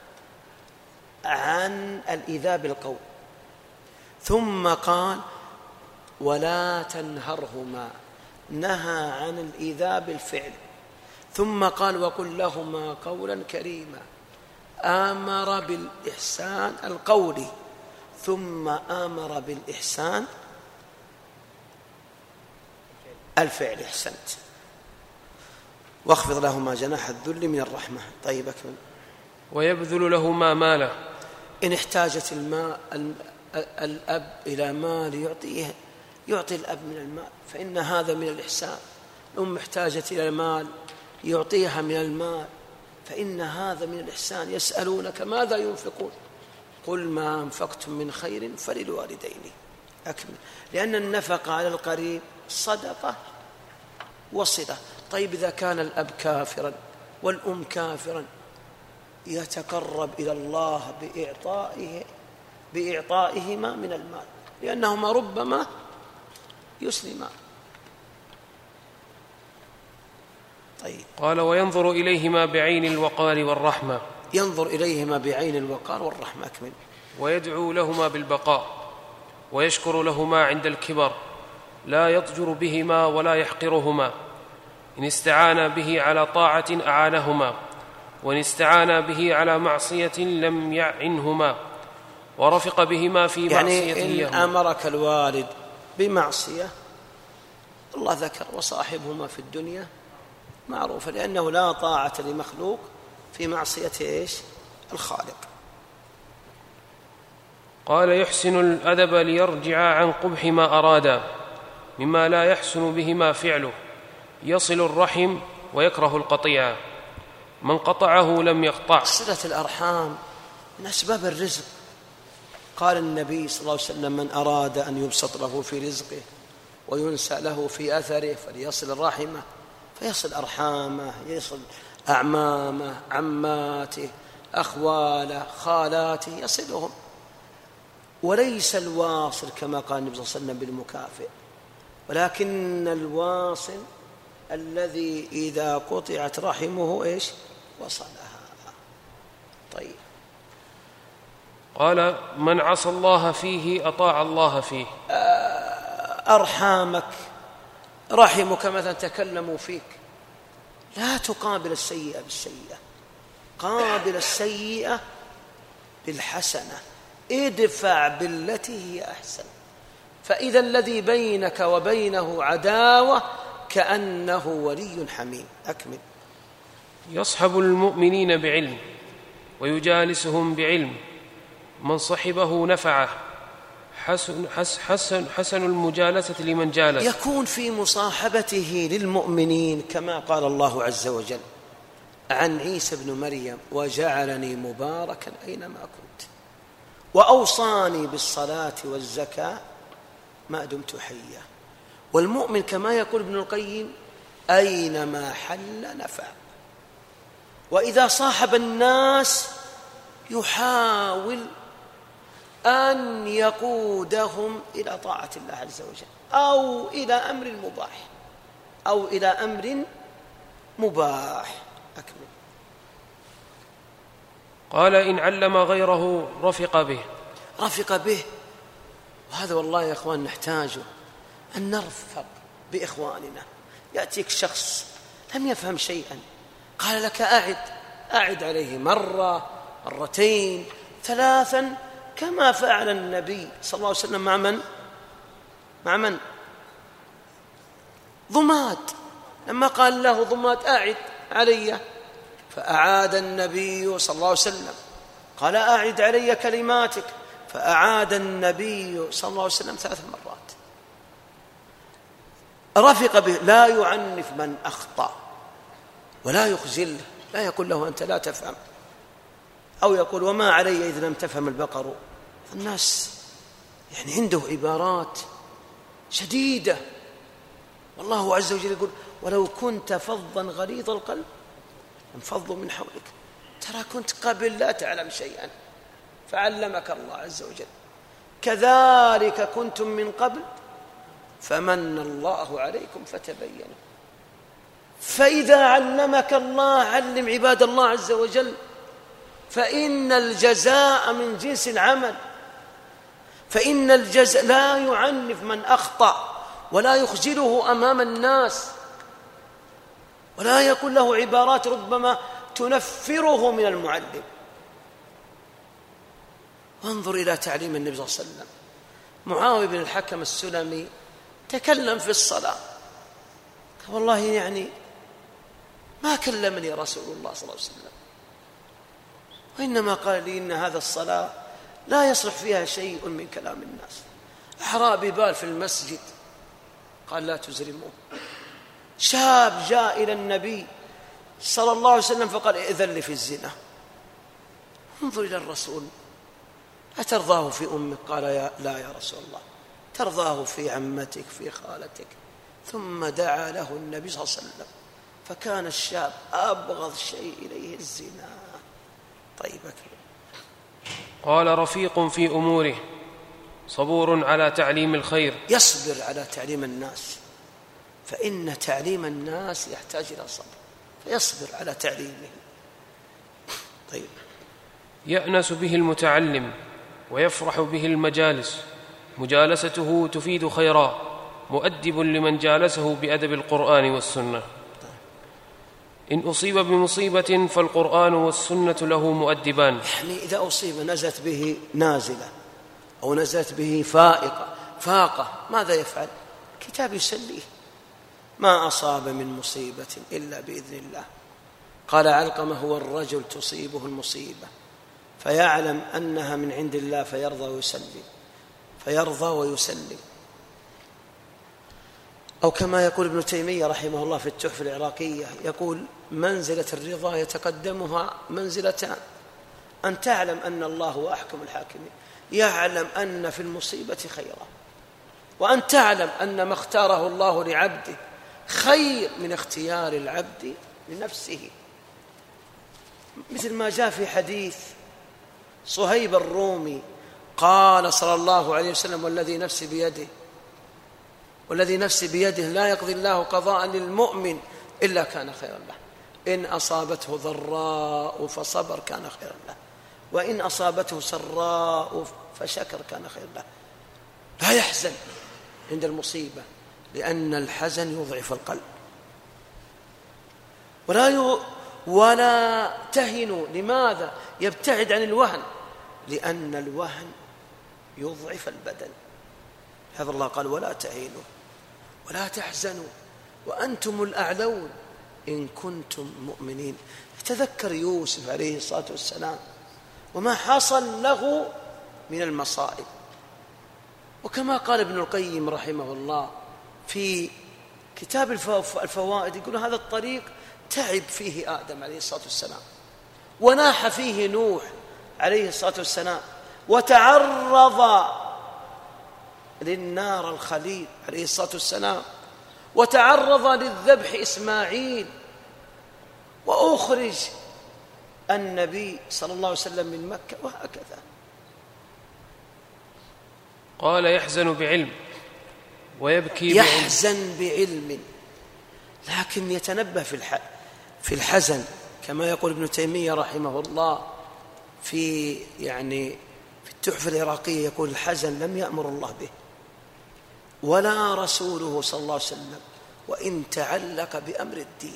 عن الإيذاء بالقول، ثم قال ولا تنهرهما، نهى عن الإيذاء بالفعل، ثم قال وقل لهما قولا كريما. آمر بالإحسان القولي ثم آمر بالإحسان الفعل. أحسنت. واخفض لهما جناح الذل من الرحمة. طيب أكمل. ويبذل لهما ماله. إن احتاجت الأب إلى مال يعطي الأب من المال، فإن هذا من الإحسان. الأم احتاجت إلى المال يعطيها من المال، فإن هذا من الإحسان. يسألونك ماذا ينفقون قل ما أنفقتم من خير فللوالدين. أكمل. لأن النفقة على القريب صدقة وصلة. طيب إذا كان الأب كافرا والأم كافرا يتقرب إلى الله بإعطائهما من المال، لأنهما ربما يسلمان. طيب. قال وينظر إليهما بعين الوقار والرحمة. ينظر إليهما بعين الوقار والرحمة. أكمل. ويدعو لهما بالبقاء ويشكر لهما عند الكبر، لا يضجر بهما ولا يحقرهما. إن استعان به على طاعة أعانهما، وإن استعان به على معصية لم يعنهما، ورفق بهما في معصيته. يعني إن أمرك الوالد بمعصية الله ذكر وصاحبهما في الدنيا معروفة، لأنه لا طاعة لمخلوق في معصية إيش؟ الخالق. قال يحسن الأدب ليرجع عن قبح ما أرادا مما لا يحسن بهما فعله، يصل الرحم ويكره القطيعة، من قطعه لم يقطع. صلة الأرحام من أسباب الرزق. قال النبي صلى الله عليه وسلم من أراد أن يبسط له في رزقه وينسى له في أثره فليصل الرحمة، فيصل أرحامه، يصل أعمامه، عماته، أخواله، خالاته، يصلهم. وليس الواصل كما قال النبي صلى الله عليه وسلم بالمكافئ، ولكن الواصل الذي إذا قطعت رحمه إيش؟ وصلها. طيب. قال من عصى الله فيه أطاع الله فيه. أرحامك، رحمك مثلا تكلموا فيك، لا تقابل السيئة بالسيئة، قابل السيئة بالحسنة، ادفع بالتي هي أحسن. فإذا الذي بينك وبينه عداوة كأنه ولي حميم. أكمل. يصحب المؤمنين بعلم ويجالسهم بعلم، من صحبه نفعه، حسن المجالسة لمن جالس. يكون في مصاحبته للمؤمنين كما قال الله عز وجل عن عيسى بن مريم وجعلني مباركا أينما كنت وأوصاني بالصلاة والزكاة ما دمت حيا. والمؤمن كما يقول ابن القيم أينما حل نفع. وإذا صاحب الناس يحاول أن يقودهم إلى طاعة الله عز وجل أو إلى أمر مباح أو إلى أمر مباح. أكمل. قال إن علم غيره رفق به. رفق به، وهذا والله يا أخوان نحتاجه. أن نرفق بإخواننا. يأتيك شخص لم يفهم شيئا، قال لك أعد عليه مرة، مرتين، ثلاثا، كما فعل النبي صلى الله عليه وسلم مع من؟ ضماد. لما قال له ضماد أعد علي، فأعاد النبي صلى الله عليه وسلم. قال أعد علي كلماتك، فأعاد النبي صلى الله عليه وسلم 3 مرات. رفق به، لا يعنف من أخطأ ولا يخزله، لا يقول له أنت لا تفهم، أو يقول وما علي إذ لم تفهم البقر. الناس يعني عنده عبارات شديدة، والله عز وجل يقول ولو كنت فظا غليظ القلب انفضوا من حولك. ترى كنت قبل لا تعلم شيئا فعلمك الله عز وجل، كذلك كنتم من قبل فمن الله عليكم فتبينوا. فإذا علمك الله علم عباد الله عز وجل، فإن الجزاء من جنس العمل. فإن الجزاء لا يعنف من أخطأ ولا يخجله أمام الناس، ولا يقول له عبارات ربما تنفره من المعلم. وانظر إلى تعليم النبي صلى الله عليه وسلم. معاوية بن الحكم السلمي تكلم في الصلاة، قال والله يعني ما كلمني رسول الله صلى الله عليه وسلم، وإنما قال لي إن هذا الصلاة لا يصلح فيها شيء من كلام الناس. أحرى ببال في المسجد، قال لا تزرموه. شاب جاء إلى النبي صلى الله عليه وسلم فقال ائذن لي في الزنا. انظر إلى الرسول، أترضاه في أمك؟ قال لا يا رسول الله، ترضاه في عمتك في خالتك. ثم دعا له النبي صلى الله عليه وسلم، فكان الشاب أبغض شيء إليه الزنا. طيب قال رفيق في أموره صبور على تعليم الخير، يصبر على تعليم الناس، فإن تعليم الناس يحتاج إلى صبر، فيصبر على تعليمه. طيب يأنس به المتعلم ويفرح به المجالس، مجالسته تفيد خيرا، مؤدب لمن جالسه بأدب القرآن والسنة. إن أصيب بمصيبة فالقرآن والسنة له مؤدبان. يعني إذا أصيب نزلت به نازلة أو نزلت به فاقة، ماذا يفعل؟ كتاب يسليه. ما أصاب من مصيبة إلا بإذن الله. قال علقمة هو الرجل تصيبه المصيبة فيعلم أنها من عند الله فيرضى ويسلم. أو كما يقول ابن تيمية رحمه الله في التحفة العراقية، يقول منزلة الرضا يتقدمها منزلتان: أن تعلم أن الله هو أحكم الحاكمين، يعلم أن في المصيبة خيرا، وأن تعلم أن ما اختاره الله لعبده خير من اختيار العبد لنفسه. مثل ما جاء في حديث صهيب الرومي قال صلى الله عليه وسلم والذي نفسي بيده لا يقضي الله قضاء للمؤمن إلا كان خيرا له، إن أصابته ضراء فصبر كان خيرا له، وإن أصابته سراء فشكر كان خيرا له. لا يحزن عند المصيبة لأن الحزن يضعف القلب، ولا تهنوا. لماذا؟ يبتعد عن الوهن، لأن الوهن يضعف البدن. هذا الله قال ولا تهينوا ولا تحزنوا وأنتم الأعلون إن كنتم مؤمنين. تذكر يوسف عليه الصلاة والسلام وما حصل له من المصائب. وكما قال ابن القيم رحمه الله في كتاب الفوائد، يقول هذا الطريق تعب فيه آدم عليه الصلاة والسلام، وناح فيه نوح عليه الصلاة والسلام، وتعرض للنار الخليل عليه الصلاة والسلام، وتعرض للذبح إسماعيل، وأخرج النبي صلى الله عليه وسلم من مكة، وهكذا. قال يحزن بعلم ويبكي يحزن بعلم، لكن يتنبه في الحزن كما يقول ابن تيمية رحمه الله في التحفة العراقية، يقول الحزن لم يأمر الله به، ولا رسوله صلى الله عليه وسلم وإن تعلق بأمر الدين.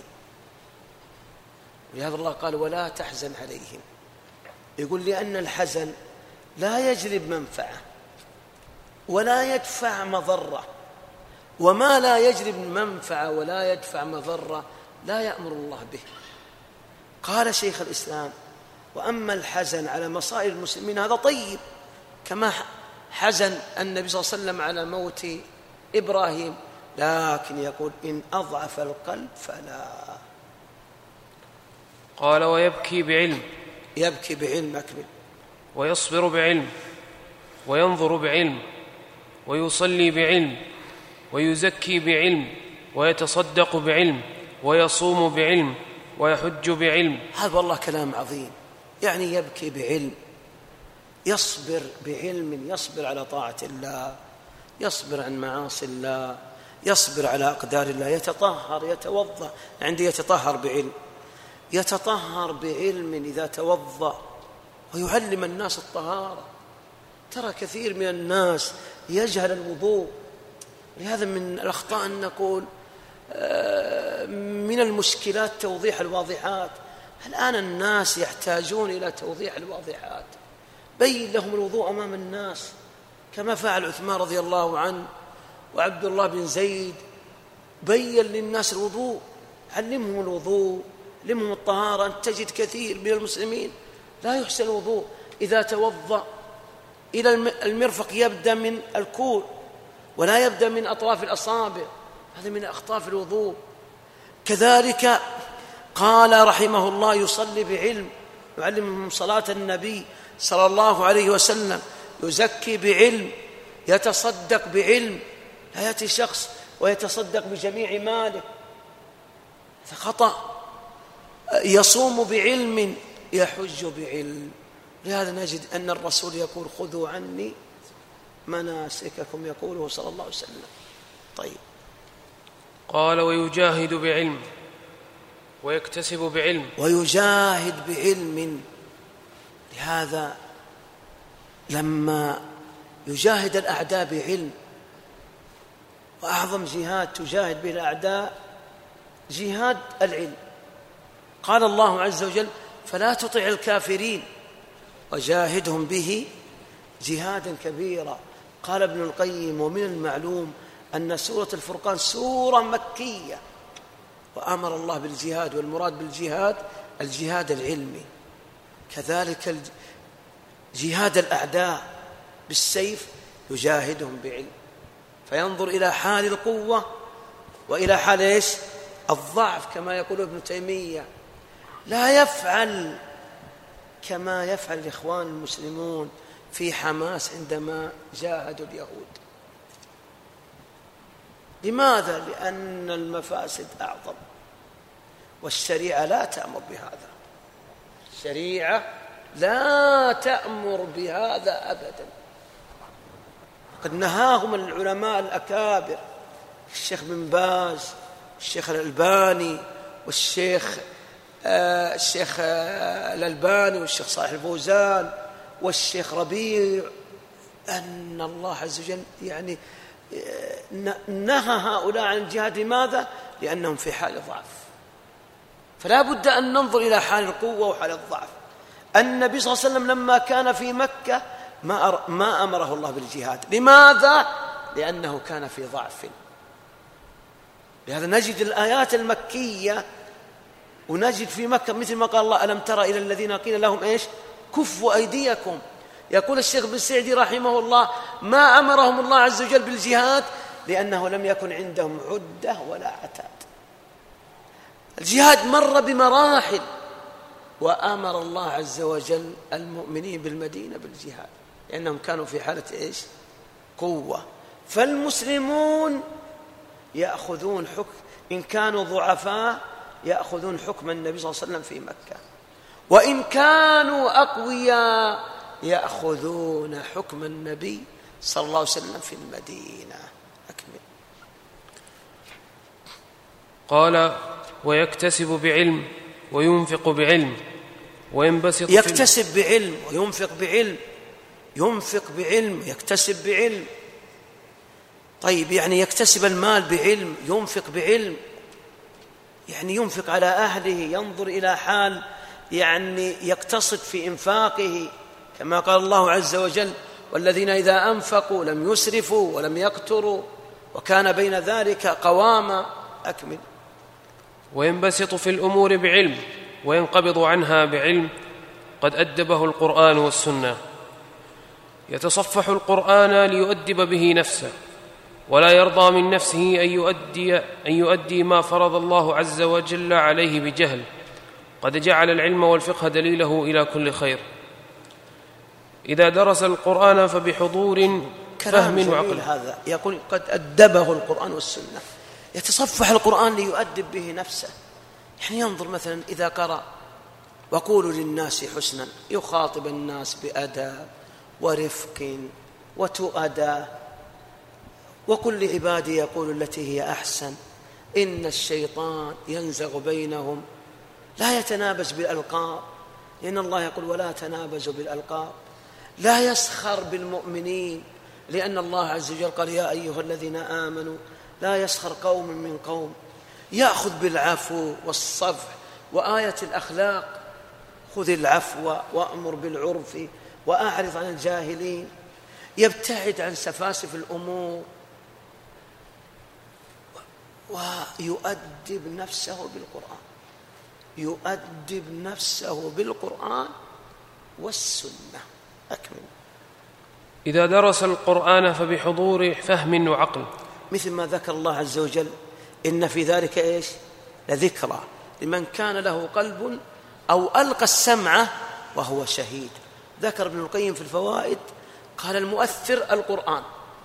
ولهذا الله قال ولا تحزن عليهم، يقول لأن الحزن لا يجلب منفعة ولا يدفع مضرة، وما لا يجلب منفعة ولا يدفع مضرة لا يأمر الله به. قال شيخ الإسلام وأما الحزن على مصائر المسلمين هذا طيب، كما حزن النبي صلى الله عليه وسلم على موت إبراهيم، لكن يقول إن أضعف القلب فلا. قال ويبكي بعلم، يبكي بعلم أكمل، ويصبر بعلم، وينظر بعلم، ويصلي بعلم، ويزكي بعلم، ويتصدق بعلم، ويصوم بعلم، ويحج بعلم. هذا والله كلام عظيم. يعني يبكي بعلم، يصبر بعلم، يصبر على طاعة الله، يصبر عن معاصي الله، يصبر على أقدار الله، يتطهر، يتوضأ. عندي يتطهر بعلم، يتطهر بعلم إذا توضأ، ويعلم الناس الطهارة. ترى كثير من الناس يجهل الوضوء، لهذا من الأخطاء أن نقول من المشكلات توضيح الواضحات. الآن الناس يحتاجون إلى توضيح الواضحات، بين لهم الوضوء أمام الناس كما فعل عثمان رضي الله عنه وعبد الله بن زيد، بين للناس الوضوء، علمهم الوضوء، علمهم الطهارة. أنت تجد كثير من المسلمين لا يحسن الوضوء، إذا توضأ إلى المرفق يبدأ من الكوع ولا يبدأ من أطراف الأصابع، هذا من أخطاء في الوضوء. كذلك قال رحمه الله يصلي بعلم، يعلمهم صلاة النبي صلى الله عليه وسلم، يزكي بعلم، يتصدق بعلم. لا يأتي شخص ويتصدق بجميع ماله، هذا خطأ. يصوم بعلم، يحج بعلم. لهذا نجد أن الرسول يقول خذوا عني مناسككم، يقوله صلى الله عليه وسلم. طيب. قال ويجاهد بعلم، ويكتسب بعلم. ويجاهد بعلم، لهذا لما يجاهد الأعداء بعلم، وأعظم جهاد تجاهد به الأعداء جهاد العلم. قال الله عز وجل فلا تطع الكافرين وجاهدهم به جهادا كبيرا. قال ابن القيم ومن المعلوم أن سورة الفرقان سورة مكية، وأمر الله بالجهاد، والمراد بالجهاد الجهاد العلمي. كذلك جهاد الأعداء بالسيف يجاهدهم بعلم، فينظر إلى حال القوة وإلى حال الضعف، كما يقول ابن تيمية. لا يفعل كما يفعل الإخوان المسلمون في حماس عندما جاهدوا اليهود. لماذا؟ لأن المفاسد أعظم، والشريعة لا تأمر بهذا. الشريعة لا تأمر بهذا أبدا. قد نهاهم العلماء الأكابر، الشيخ بن باز، الشيخ الألباني، والشيخ الألباني، والشيخ صالح الفوزان، والشيخ ربيع، أن الله عز وجل يعني نهى هؤلاء عن الجهاد. لماذا؟ لأنهم في حال ضعف، فلا بد أن ننظر إلى حال القوة وحال الضعف. النبي صلى الله عليه وسلم لما كان في مكة ما أمره الله بالجهاد. لماذا؟ لأنه كان في ضعف. لهذا نجد الآيات المكية، ونجد في مكة مثل ما قال الله ألم تر إلى الذين قيل لهم كفوا أيديكم. يقول الشيخ بن سعدي رحمه الله ما أمرهم الله عز وجل بالجهاد لأنه لم يكن عندهم عدة ولا عتاد. الجهاد مر بمراحل، وأمر الله عز وجل المؤمنين بالمدينة بالجهاد لأنهم كانوا في حالة قوة. فالمسلمون يأخذون حكم، إن كانوا ضعفاء يأخذون حكم النبي صلى الله عليه وسلم في مكة، وإن كانوا أقوياء يأخذون حكم النبي صلى الله عليه وسلم في المدينة. أكمل. قال ويكتسب بعلم وينفق بعلم وينبسط. يكتسب بعلم وينفق بعلم، ينفق بعلم، يكتسب بعلم. طيب يعني يكتسب المال بعلم، ينفق بعلم، يعني ينفق على أهله، ينظر إلى حال يعني يقتصد في إنفاقه، كما قال الله عز وجل: والذين إذا أنفقوا لم يسرفوا ولم يقتروا وكان بين ذلك قواما. أكمل. وينبسط في الأمور بعلم وينقبض عنها بعلم قد أدبه القرآن والسنة. يتصفح القرآن ليؤدب به نفسه، ولا يرضى من نفسه أن يؤدي ما فرض الله عز وجل عليه بجهل، قد جعل العلم والفقه دليله إلى كل خير. إذا درس القرآن فبحضور فهم وعقل. هذا يقول قد أدبه القرآن والسنة. يتصفح القرآن ليؤدب به نفسه، يعني ينظر مثلا إذا قرأ: وقولوا للناس حسنا، يخاطب الناس بأدب ورفق وتؤدى. وكل عبادي يقول التي هي أحسن، إن الشيطان ينزغ بينهم. لا يتنابز بالألقاب، لأن الله يقول: ولا تنابزوا بالألقاب. لا يسخر بالمؤمنين، لأن الله عز وجل قال: يا أيها الذين آمنوا لا يسخر قوم من قوم. يأخذ بالعفو والصفح وآية الأخلاق: خذ العفو وأمر بالعرف وأعرض عن الجاهلين. يبتعد عن سفاسف الأمور ويؤدب نفسه بالقرآن، يؤدب نفسه بالقرآن والسنة. أكمل. إذا درس القرآن فبحضور فهم وعقل، مثل ما ذكر الله عز وجل: إن في ذلك إيش؟ لذكرى لمن كان له قلب أو ألقى السمع وهو شهيد. ذكر ابن القيم في الفوائد قال: المؤثر القرآن،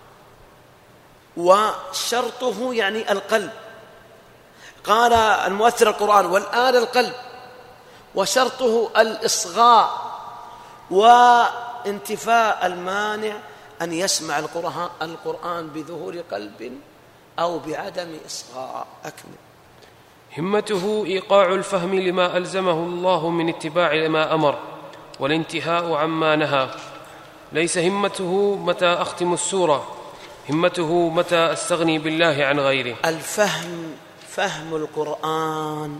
وشرطه يعني القلب. قال: المؤثر القرآن، والآن القلب، وشرطه الإصغاء وانتفاء المانع أن يسمع القرآن بظهور قلب أو بعدم إصغاء. أكمل. همته إيقاع الفهم لما ألزمه الله من اتباع ما أمر والانتهاء عما نهى. ليس همته متى أختم السورة، همته متى أستغني بالله عن غيره. الفهم، فهم القرآن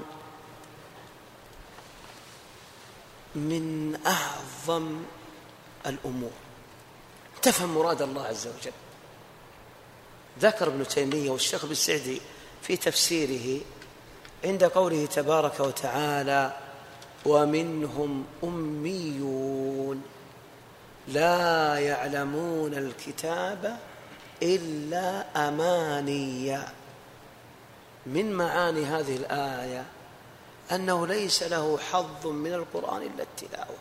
من أعظم الأمور. تفهم مراد الله عز وجل. ذكر ابن تيمية والشيخ بالسعدي في تفسيره عند قوله تبارك وتعالى: ومنهم أميون لا يعلمون الكتاب إلا أمانيا. من معاني هذه الآية أنه ليس له حظ من القرآن إلا التلاوة،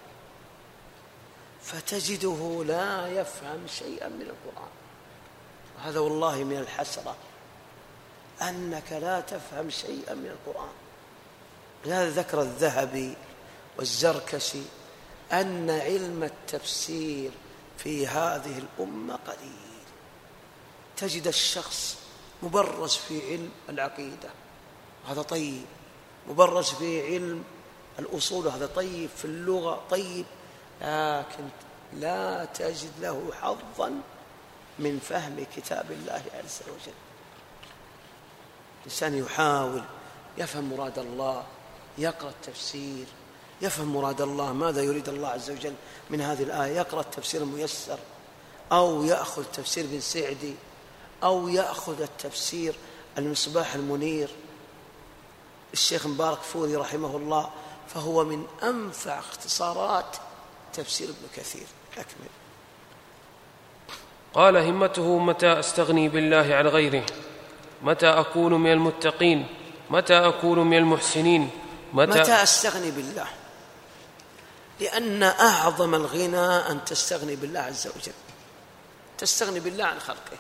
فتجده لا يفهم شيئا من القرآن. هذا والله من الحسرة أنك لا تفهم شيئا من القرآن. لهذا ذكر الذهبي والزركشي أن علم التفسير في هذه الأمة قليل. تجد الشخص مبرز في علم العقيدة، هذا طيب، مبرز في علم الأصول، هذا طيب، في اللغة طيب، لكن لا تجد له حظا من فهم كتاب الله عز وجل. الإنسان يحاول يفهم مراد الله، يقرأ التفسير، يفهم مراد الله، ماذا يريد الله عز وجل من هذه الآية، يقرأ التفسير الميسر، أو يأخذ تفسير بن سعدي، أو يأخذ التفسير المصباح المنير الشيخ مبارك فوري رحمه الله، فهو من أنفع اختصارات تفسير ابن كثير. أكمل. قال: همته متى أستغني بالله عن غيره، متى أكون من المتقين، متى أكون من المحسنين، متى أستغني بالله. لأن أعظم الغنى أن تستغني بالله عز وجل، تستغني بالله عن خلقه.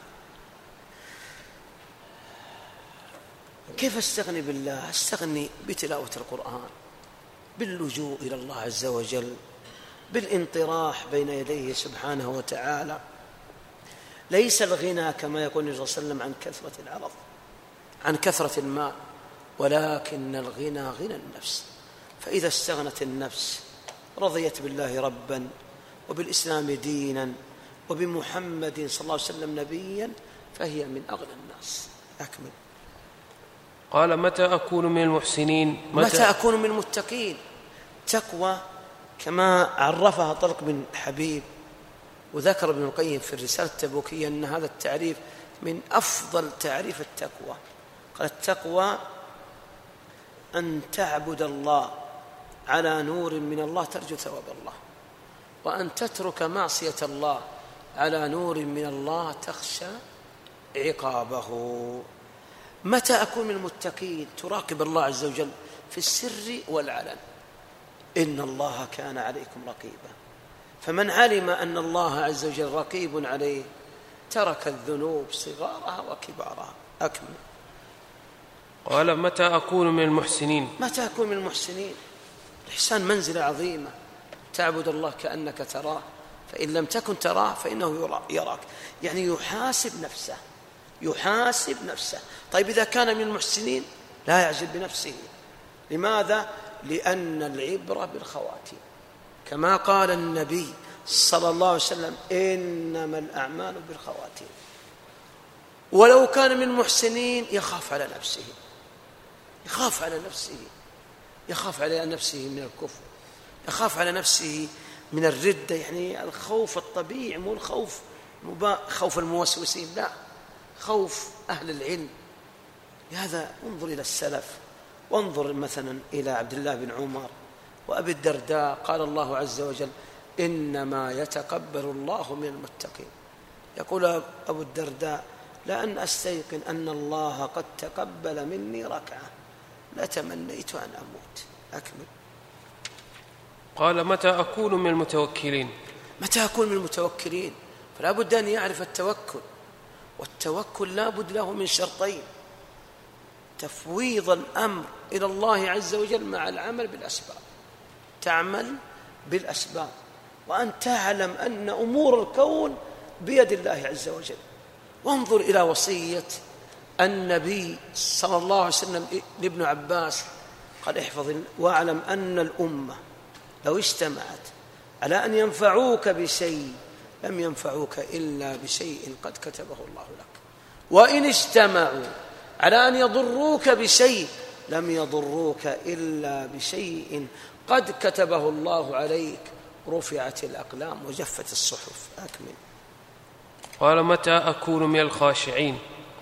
كيف أستغني بالله؟ أستغني بتلاوة القرآن، باللجوء إلى الله عز وجل، بالانطراح بين يديه سبحانه وتعالى. ليس الغنى كما يقول النبي صلى الله عليه وسلم عن كثرة العرض، عن كثرة المال، ولكن الغنى غنى النفس. فإذا استغنت النفس رضيت بالله ربا، وبالإسلام دينا، وبمحمد صلى الله عليه وسلم نبيا، فهي من أغنى الناس. أكمل. قال متى أكون من المحسنين؟ متى أكون من المتقين؟ تقوى كما عرفها طلق بن حبيب، وذكر ابن القيم في الرسالة التبوكية أن هذا التعريف من أفضل تعريف التقوى. قال التقوى أن تعبد الله على نور من الله ترجو ثواب الله، وأن تترك معصية الله على نور من الله تخشى عقابه. متى أكون من المتقين؟ تراقب الله عز وجل في السر والعلن، إن الله كان عليكم رقيبا. فمن علم أن الله عز وجل رقيب عليه ترك الذنوب صغارها وكبارها. أكمل. قال متى أكون من المحسنين؟ متى أكون من المحسنين؟ الإحسان منزلة عظيمة، تعبد الله كأنك تراه، فإن لم تكن تراه فإنه يراك، يعني يحاسب نفسه. طيب إذا كان من المحسنين لا يعجل بنفسه. لماذا؟ لأن العبرة بالخواتيم، كما قال النبي صلى الله عليه وسلم إنما الأعمال بالخواتيم. ولو كان من المحسنين يخاف على نفسه، يخاف على نفسه من الكفر، يخاف على نفسه من الردة، يعني الخوف الطبيعي، مو الخوف خوف الموسوسين، لا، خوف أهل العلم. لهذا انظر إلى السلف، وانظر مثلا إلى عبد الله بن عمر وأبي الدرداء. قال الله عز وجل إنما يتقبل الله من المتقين. يقول أبو الدرداء لأن أستيقن أن الله قد تقبل مني ركعة لتمنيت أن أموت. أكمل. قال متى أكون من المتوكلين؟ متى أكون من المتوكلين؟ فلا بد أن يعرف التوكل، والتوكل لا بد له من شرطين: تفويض الأمر إلى الله عز وجل مع العمل بالأسباب، تعمل بالأسباب، وأن تعلم أن أمور الكون بيد الله عز وجل. وانظر إلى وصية النبي صلى الله عليه وسلم لابن عباس، قال احفظ واعلم أن الأمة لو اجتمعت على أن ينفعوك بشيء لم ينفعوك إلا بشيء قد كتبه الله لك، وإن اجتمعوا على أن يضروك بشيء لم يضروك إلا بشيء قد كتبه الله عليك، رفعت الأقلام وجفت الصحف. أكمل. قال متى أكون من الخاشعين؟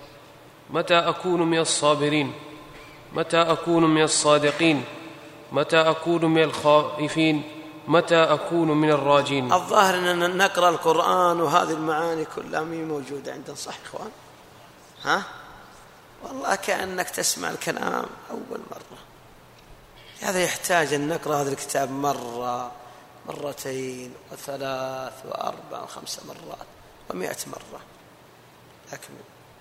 متى أكون من الصابرين؟ متى أكون من الصادقين؟ متى أكون من الخائفين؟ متى أكون من الراجين؟ الظاهر أننا نقرأ القرآن وهذه المعاني كلها موجودة عندنا، صح إخوان؟ ها؟ والله كأنك تسمع الكلام أول مرة. هذا يحتاج أن نقرأ هذا الكتاب مرة، مرتين، وثلاث، وأربع، وخمس مرات، و100 مرة. أكمل.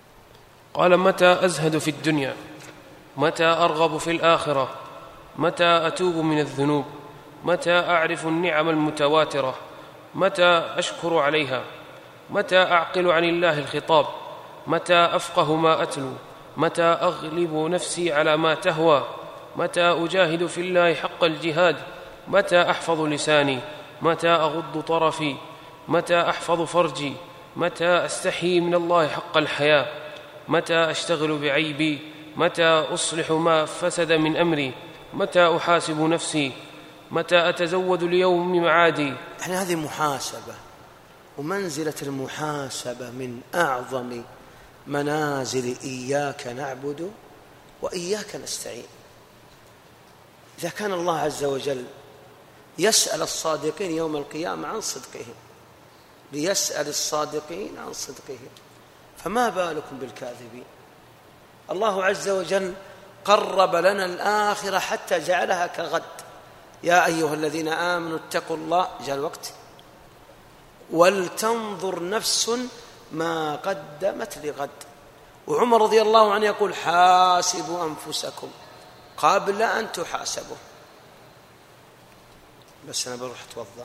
قال متى أزهد في الدنيا؟ متى أرغب في الآخرة؟ متى أتوب من الذنوب؟ متى أعرف النعم المتواترة؟ متى أشكر عليها؟ متى أعقل عن الله الخطاب؟ متى أفقه ما أتلو؟ متى أغلب نفسي على ما تهوى؟ متى أجاهد في الله حق الجهاد؟ متى أحفظ لساني؟ متى أغض طرفي؟ متى أحفظ فرجي؟ متى أستحيي من الله حق الحياة؟ متى أشتغل بعيبي؟ متى أصلح ما فسد من أمري؟ متى أحاسب نفسي؟ متى أتزود ليوم معادي؟ يعني هذه محاسبة، ومنزلة المحاسبة من أعظم منازل إياك نعبد وإياك نستعين. إذا كان الله عز وجل يسأل الصادقين يوم القيامة عن صدقهم، ليسأل الصادقين عن صدقهم، فما بالكم بالكاذبين؟ الله عز وجل قرب لنا الآخرة حتى جعلها كغد. يا أيها الذين آمنوا اتقوا الله، جاء الوقت، ولتنظر نفس ما قدمت لغد. وعمر رضي الله عنه يقول حاسبوا أنفسكم قبل أن تحاسبوا. بس أنا بروح أتوضأ.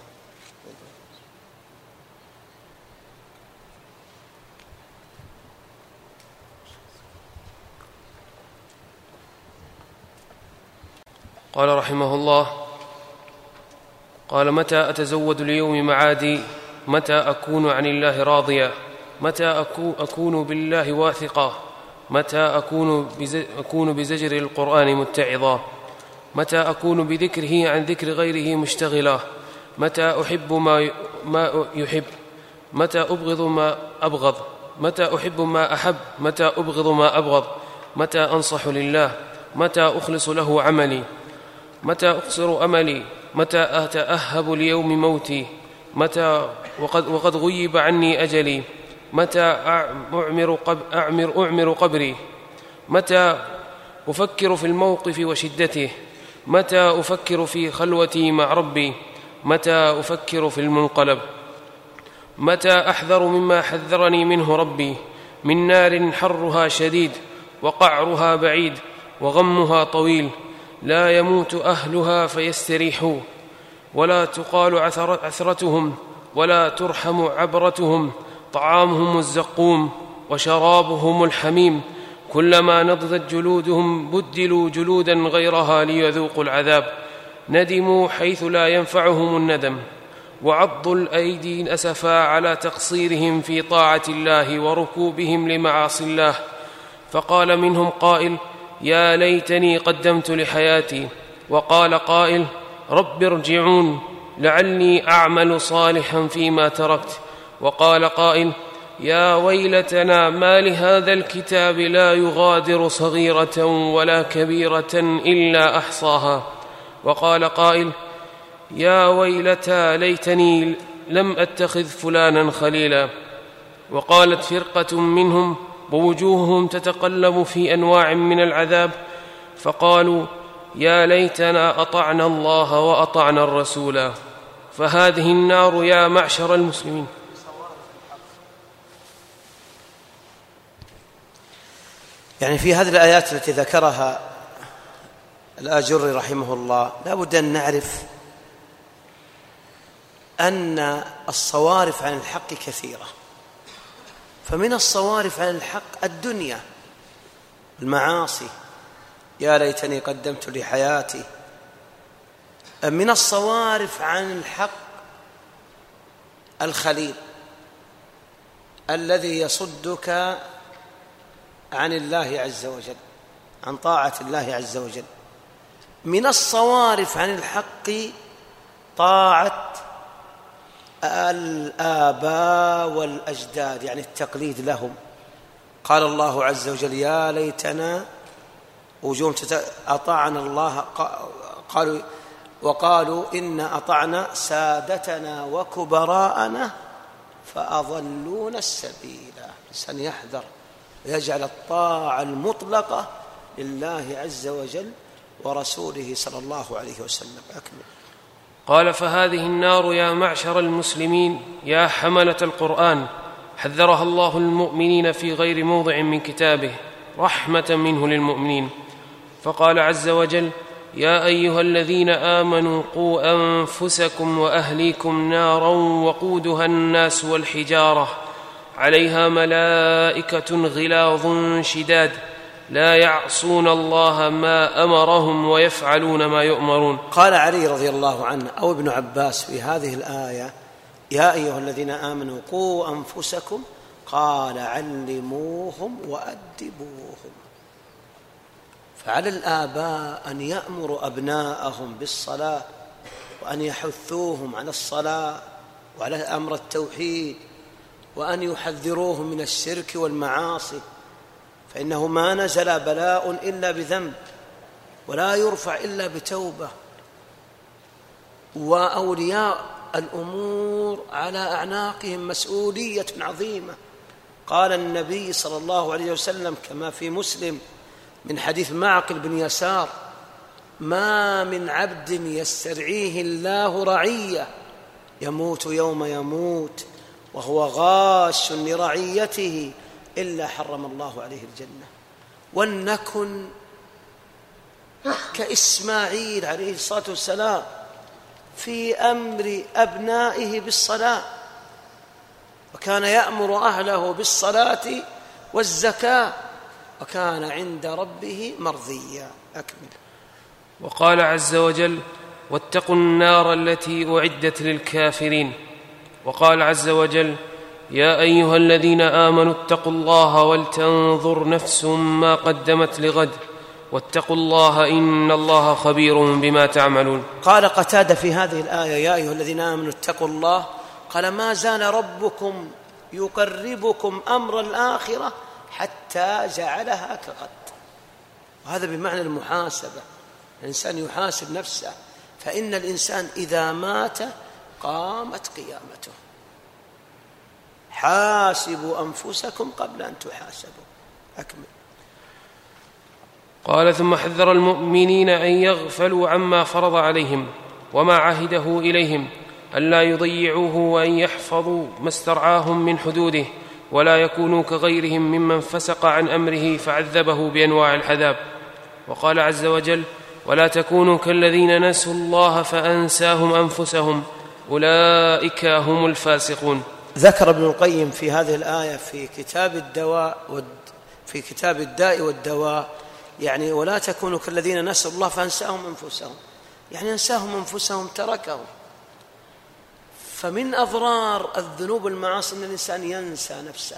قال رحمه الله: قال متى أتزود ليوم معادي؟ متى أكون عن الله راضيا؟ متى أكون بالله واثقا؟ متى أكون بزجر القرآن متعظا؟ متى أكون بذكره عن ذكر غيره مشتغلا؟ متى أحب ما يحب؟ متى أبغض ما أبغض؟ متى أحب ما أحب؟ متى أبغض ما أبغض؟ متى أنصح لله؟ متى أخلص له عملي؟ متى أقصر أملي؟ متى أتأهب ليوم موتي؟ متى وقد غيب عني أجلي؟ متى أعمر قبري؟ متى أفكر في الموقف وشدته؟ متى أفكر في خلوتي مع ربي؟ متى أفكر في المنقلب؟ متى أحذر مما حذرني منه ربي من نار حرها شديد وقعرها بعيد وغمها طويل لا يموت أهلها فيستريحوا ولا تقال عثرتهم ولا ترحم عبرتهم طعامهم الزقوم وشرابهم الحميم كلما نضجت جلودهم بدلوا جلودا غيرها ليذوقوا العذاب ندموا حيث لا ينفعهم الندم وعضوا الأيدي أسفا على تقصيرهم في طاعة الله وركوبهم لمعاصي الله فقال منهم قائل يا ليتني قدمت لحياتي وقال قائل رب ارجعون لعلي أعمل صالحا فيما تركت وقال قائل يا ويلتنا ما لهذا الكتاب لا يغادر صغيرة ولا كبيرة إلا أحصاها وقال قائل يا ويلتى ليتني لم أتخذ فلانا خليلا وقالت فرقة منهم ووجوههم تتقلب في أنواع من العذاب فقالوا يا ليتنا أطعنا الله وأطعنا الرسولا فهذه النار يا معشر المسلمين. يعني في هذه الآيات التي ذكرها الآجري رحمه الله لا بد أن نعرف أن الصوارف عن الحق كثيرة، فمن الصوارف عن الحق الدنيا المعاصي يا ليتني قدمت لحياتي. من الصوارف عن الحق الخليل الذي يصدك عن الله عز وجل، عن طاعة الله عز وجل. من الصوارف عن الحق طاعة الآباء والأجداد، يعني التقليد لهم. قال الله عز وجل يا ليتنا وجوم أطعنا الله وقالوا إن أطعنا سادتنا وكبراءنا فأضلون السبيل. الإنسان يحذر ويجعل الطاعة المطلقة لله عز وجل ورسوله صلى الله عليه وسلم. أكمل. قال فهذه النار يا معشر المسلمين يا حملة القرآن حذرها الله المؤمنين في غير موضع من كتابه رحمة منه للمؤمنين فقال عز وجل يا أيها الذين آمنوا قوا أنفسكم وأهليكم نارا وقودها الناس والحجارة عليها ملائكة غلاظ شداد لا يعصون الله ما أمرهم ويفعلون ما يؤمرون. قال علي رضي الله عنه أو ابن عباس في هذه الآية يا أيها الذين آمنوا قوا أنفسكم قال علموهم وأدبوهم. فعلى الآباء أن يأمروا أبناءهم بالصلاة وأن يحثوهم على الصلاة وعلى أمر التوحيد وأن يحذروهم من الشرك والمعاصي، فإنه ما نزل بلاء إلا بذنب ولا يرفع إلا بتوبة، وأولياء الأمور على أعناقهم مسؤولية عظيمة. قال النبي صلى الله عليه وسلم كما في مسلم من حديث معقل بن يسار ما من عبد يسترعيه الله رعية يموت يوم يموت وهو غاش لرعيته إلا حرم الله عليه الجنة. ولنكن كإسماعيل عليه الصلاة والسلام في أمر أبنائه بالصلاة، وكان يأمر أهله بالصلاة والزكاة وكان عند ربه مرضيا. أكمل. وقال عز وجل واتقوا النار التي أعدت للكافرين. وقال عز وجل يا أيها الذين آمنوا اتقوا الله ولتنظر نفس ما قدمت لغد واتقوا الله إن الله خبير بما تعملون. قال قتادة في هذه الآية يا أيها الذين آمنوا اتقوا الله، قال ما زال ربكم يقربكم أمر الآخرة حتى جعلها كغد. وهذا بمعنى المحاسبة، الإنسان يحاسب نفسه، فإن الإنسان إذا مات قامت قيامته. حاسبوا أنفسكم قبل أن تحاسبوا. أكمل. قال ثم حذر المؤمنين أن يغفلوا عما فرض عليهم وما عهده إليهم، ألا يضيعوه وأن يحفظوا ما استرعاهم من حدوده، ولا يكونوا كغيرهم ممن فسق عن أمره فعذبه بأنواع العذاب. وقال عز وجل ولا تكونوا كالذين نسوا الله فأنساهم أنفسهم أولئك هم الفاسقون. ذكر ابن القيم في هذه الآية في كتاب الداء والدواء، يعني ولا تكونوا كالذين نسوا الله فأنساهم أنفسهم، يعني أنساهم أنفسهم، تركهم. فمن أضرار الذنوب والمعاصي أن الإنسان ينسى نفسه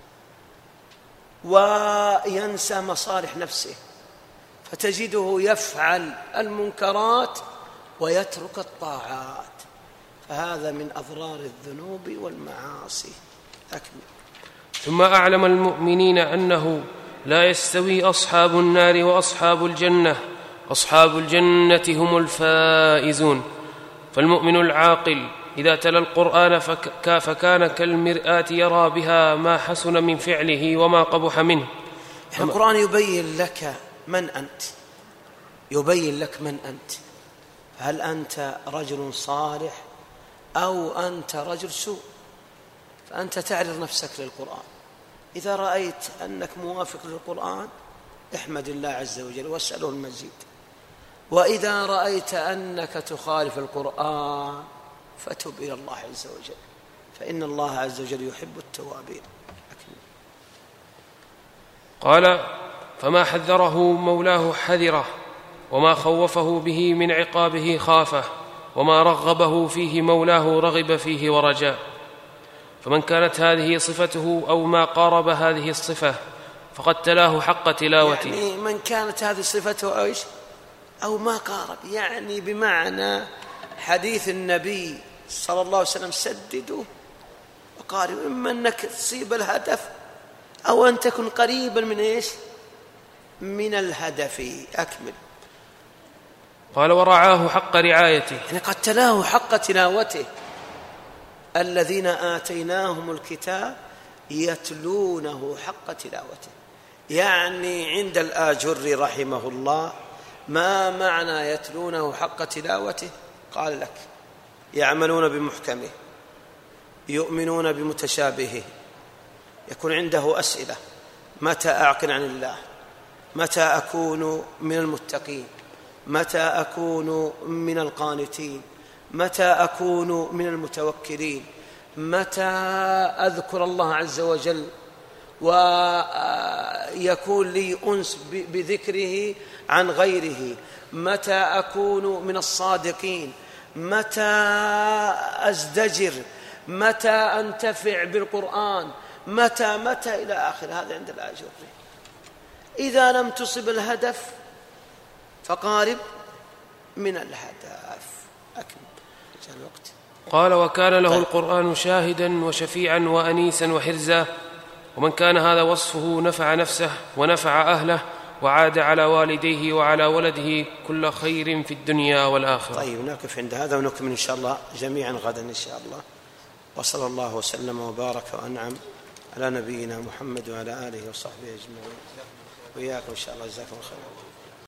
وينسى مصالح نفسه، فتجده يفعل المنكرات ويترك الطاعات، فهذا من أضرار الذنوب والمعاصي. أكمل. ثم أعلم المؤمنين أنه لا يستوي أصحاب النار وأصحاب الجنة، أصحاب الجنة هم الفائزون. فالمؤمن العاقل إذا تلا القرآن فكان كالمرآة يرى بها ما حسن من فعله وما قبح منه. القرآن يبين لك من أنت، يبين لك من أنت، هل أنت رجل صالح أو أنت رجل سوء، فأنت تعرض نفسك للقرآن. إذا رأيت أنك موافق للقرآن احمد الله عز وجل واسأله المزيد، وإذا رأيت أنك تخالف القرآن فتب إلى الله عز وجل، فإن الله عز وجل يحب التوابين. قال فما حذره مولاه حذره، وما خوفه به من عقابه خافه، وما رغبه فيه مولاه رغب فيه ورجاء. فمن كانت هذه صفته أو ما قارب هذه الصفة فقد تلاه حق تلاوته. يعني من كانت هذه صفته إيش أو ما قارب، يعني بمعنى حديث النبي صلى الله عليه وسلم سددوا وقاربوا، إما أنك تصيب الهدف أو أن تكون قريبا من إيش من الهدف. أكمل. قال ورعاه حق رعايته، يعني قد تلاه حق تلاوته. الذين آتيناهم الكتاب يتلونه حق تلاوته، يعني عند الآجر رحمه الله ما معنى يتلونه حق تلاوته؟ قال لك يعملون بمحكمه، يؤمنون بمتشابهه، يكون عنده أسئلة: متى أعقل عن الله؟ متى أكون من المتقين؟ متى أكون من القانتين؟ متى أكون من المتوكلين؟ متى أذكر الله عز وجل ويكون لي أنس بذكره عن غيره؟ متى أكون من الصادقين؟ متى أزدجر؟ متى أنتفع بالقرآن؟ متى إلى آخر. هذا عند الآجر. إذا لم تصب الهدف فقارب من الهدف. أكمل. الوقت. قال وكان له القرآن شاهدا وشفيعا وأنيسا وحرزا، ومن كان هذا وصفه نفع نفسه ونفع أهله وعاد على والديه وعلى ولده كل خير في الدنيا والآخرة. طيب نقف عند هذا ونكمل إن شاء الله جميعا غدا إن شاء الله. وصلى الله وسلم وبارك وأنعم على نبينا محمد وعلى آله وصحبه أجمعين. وإياكم إن شاء الله. جزاكم الله خيرا.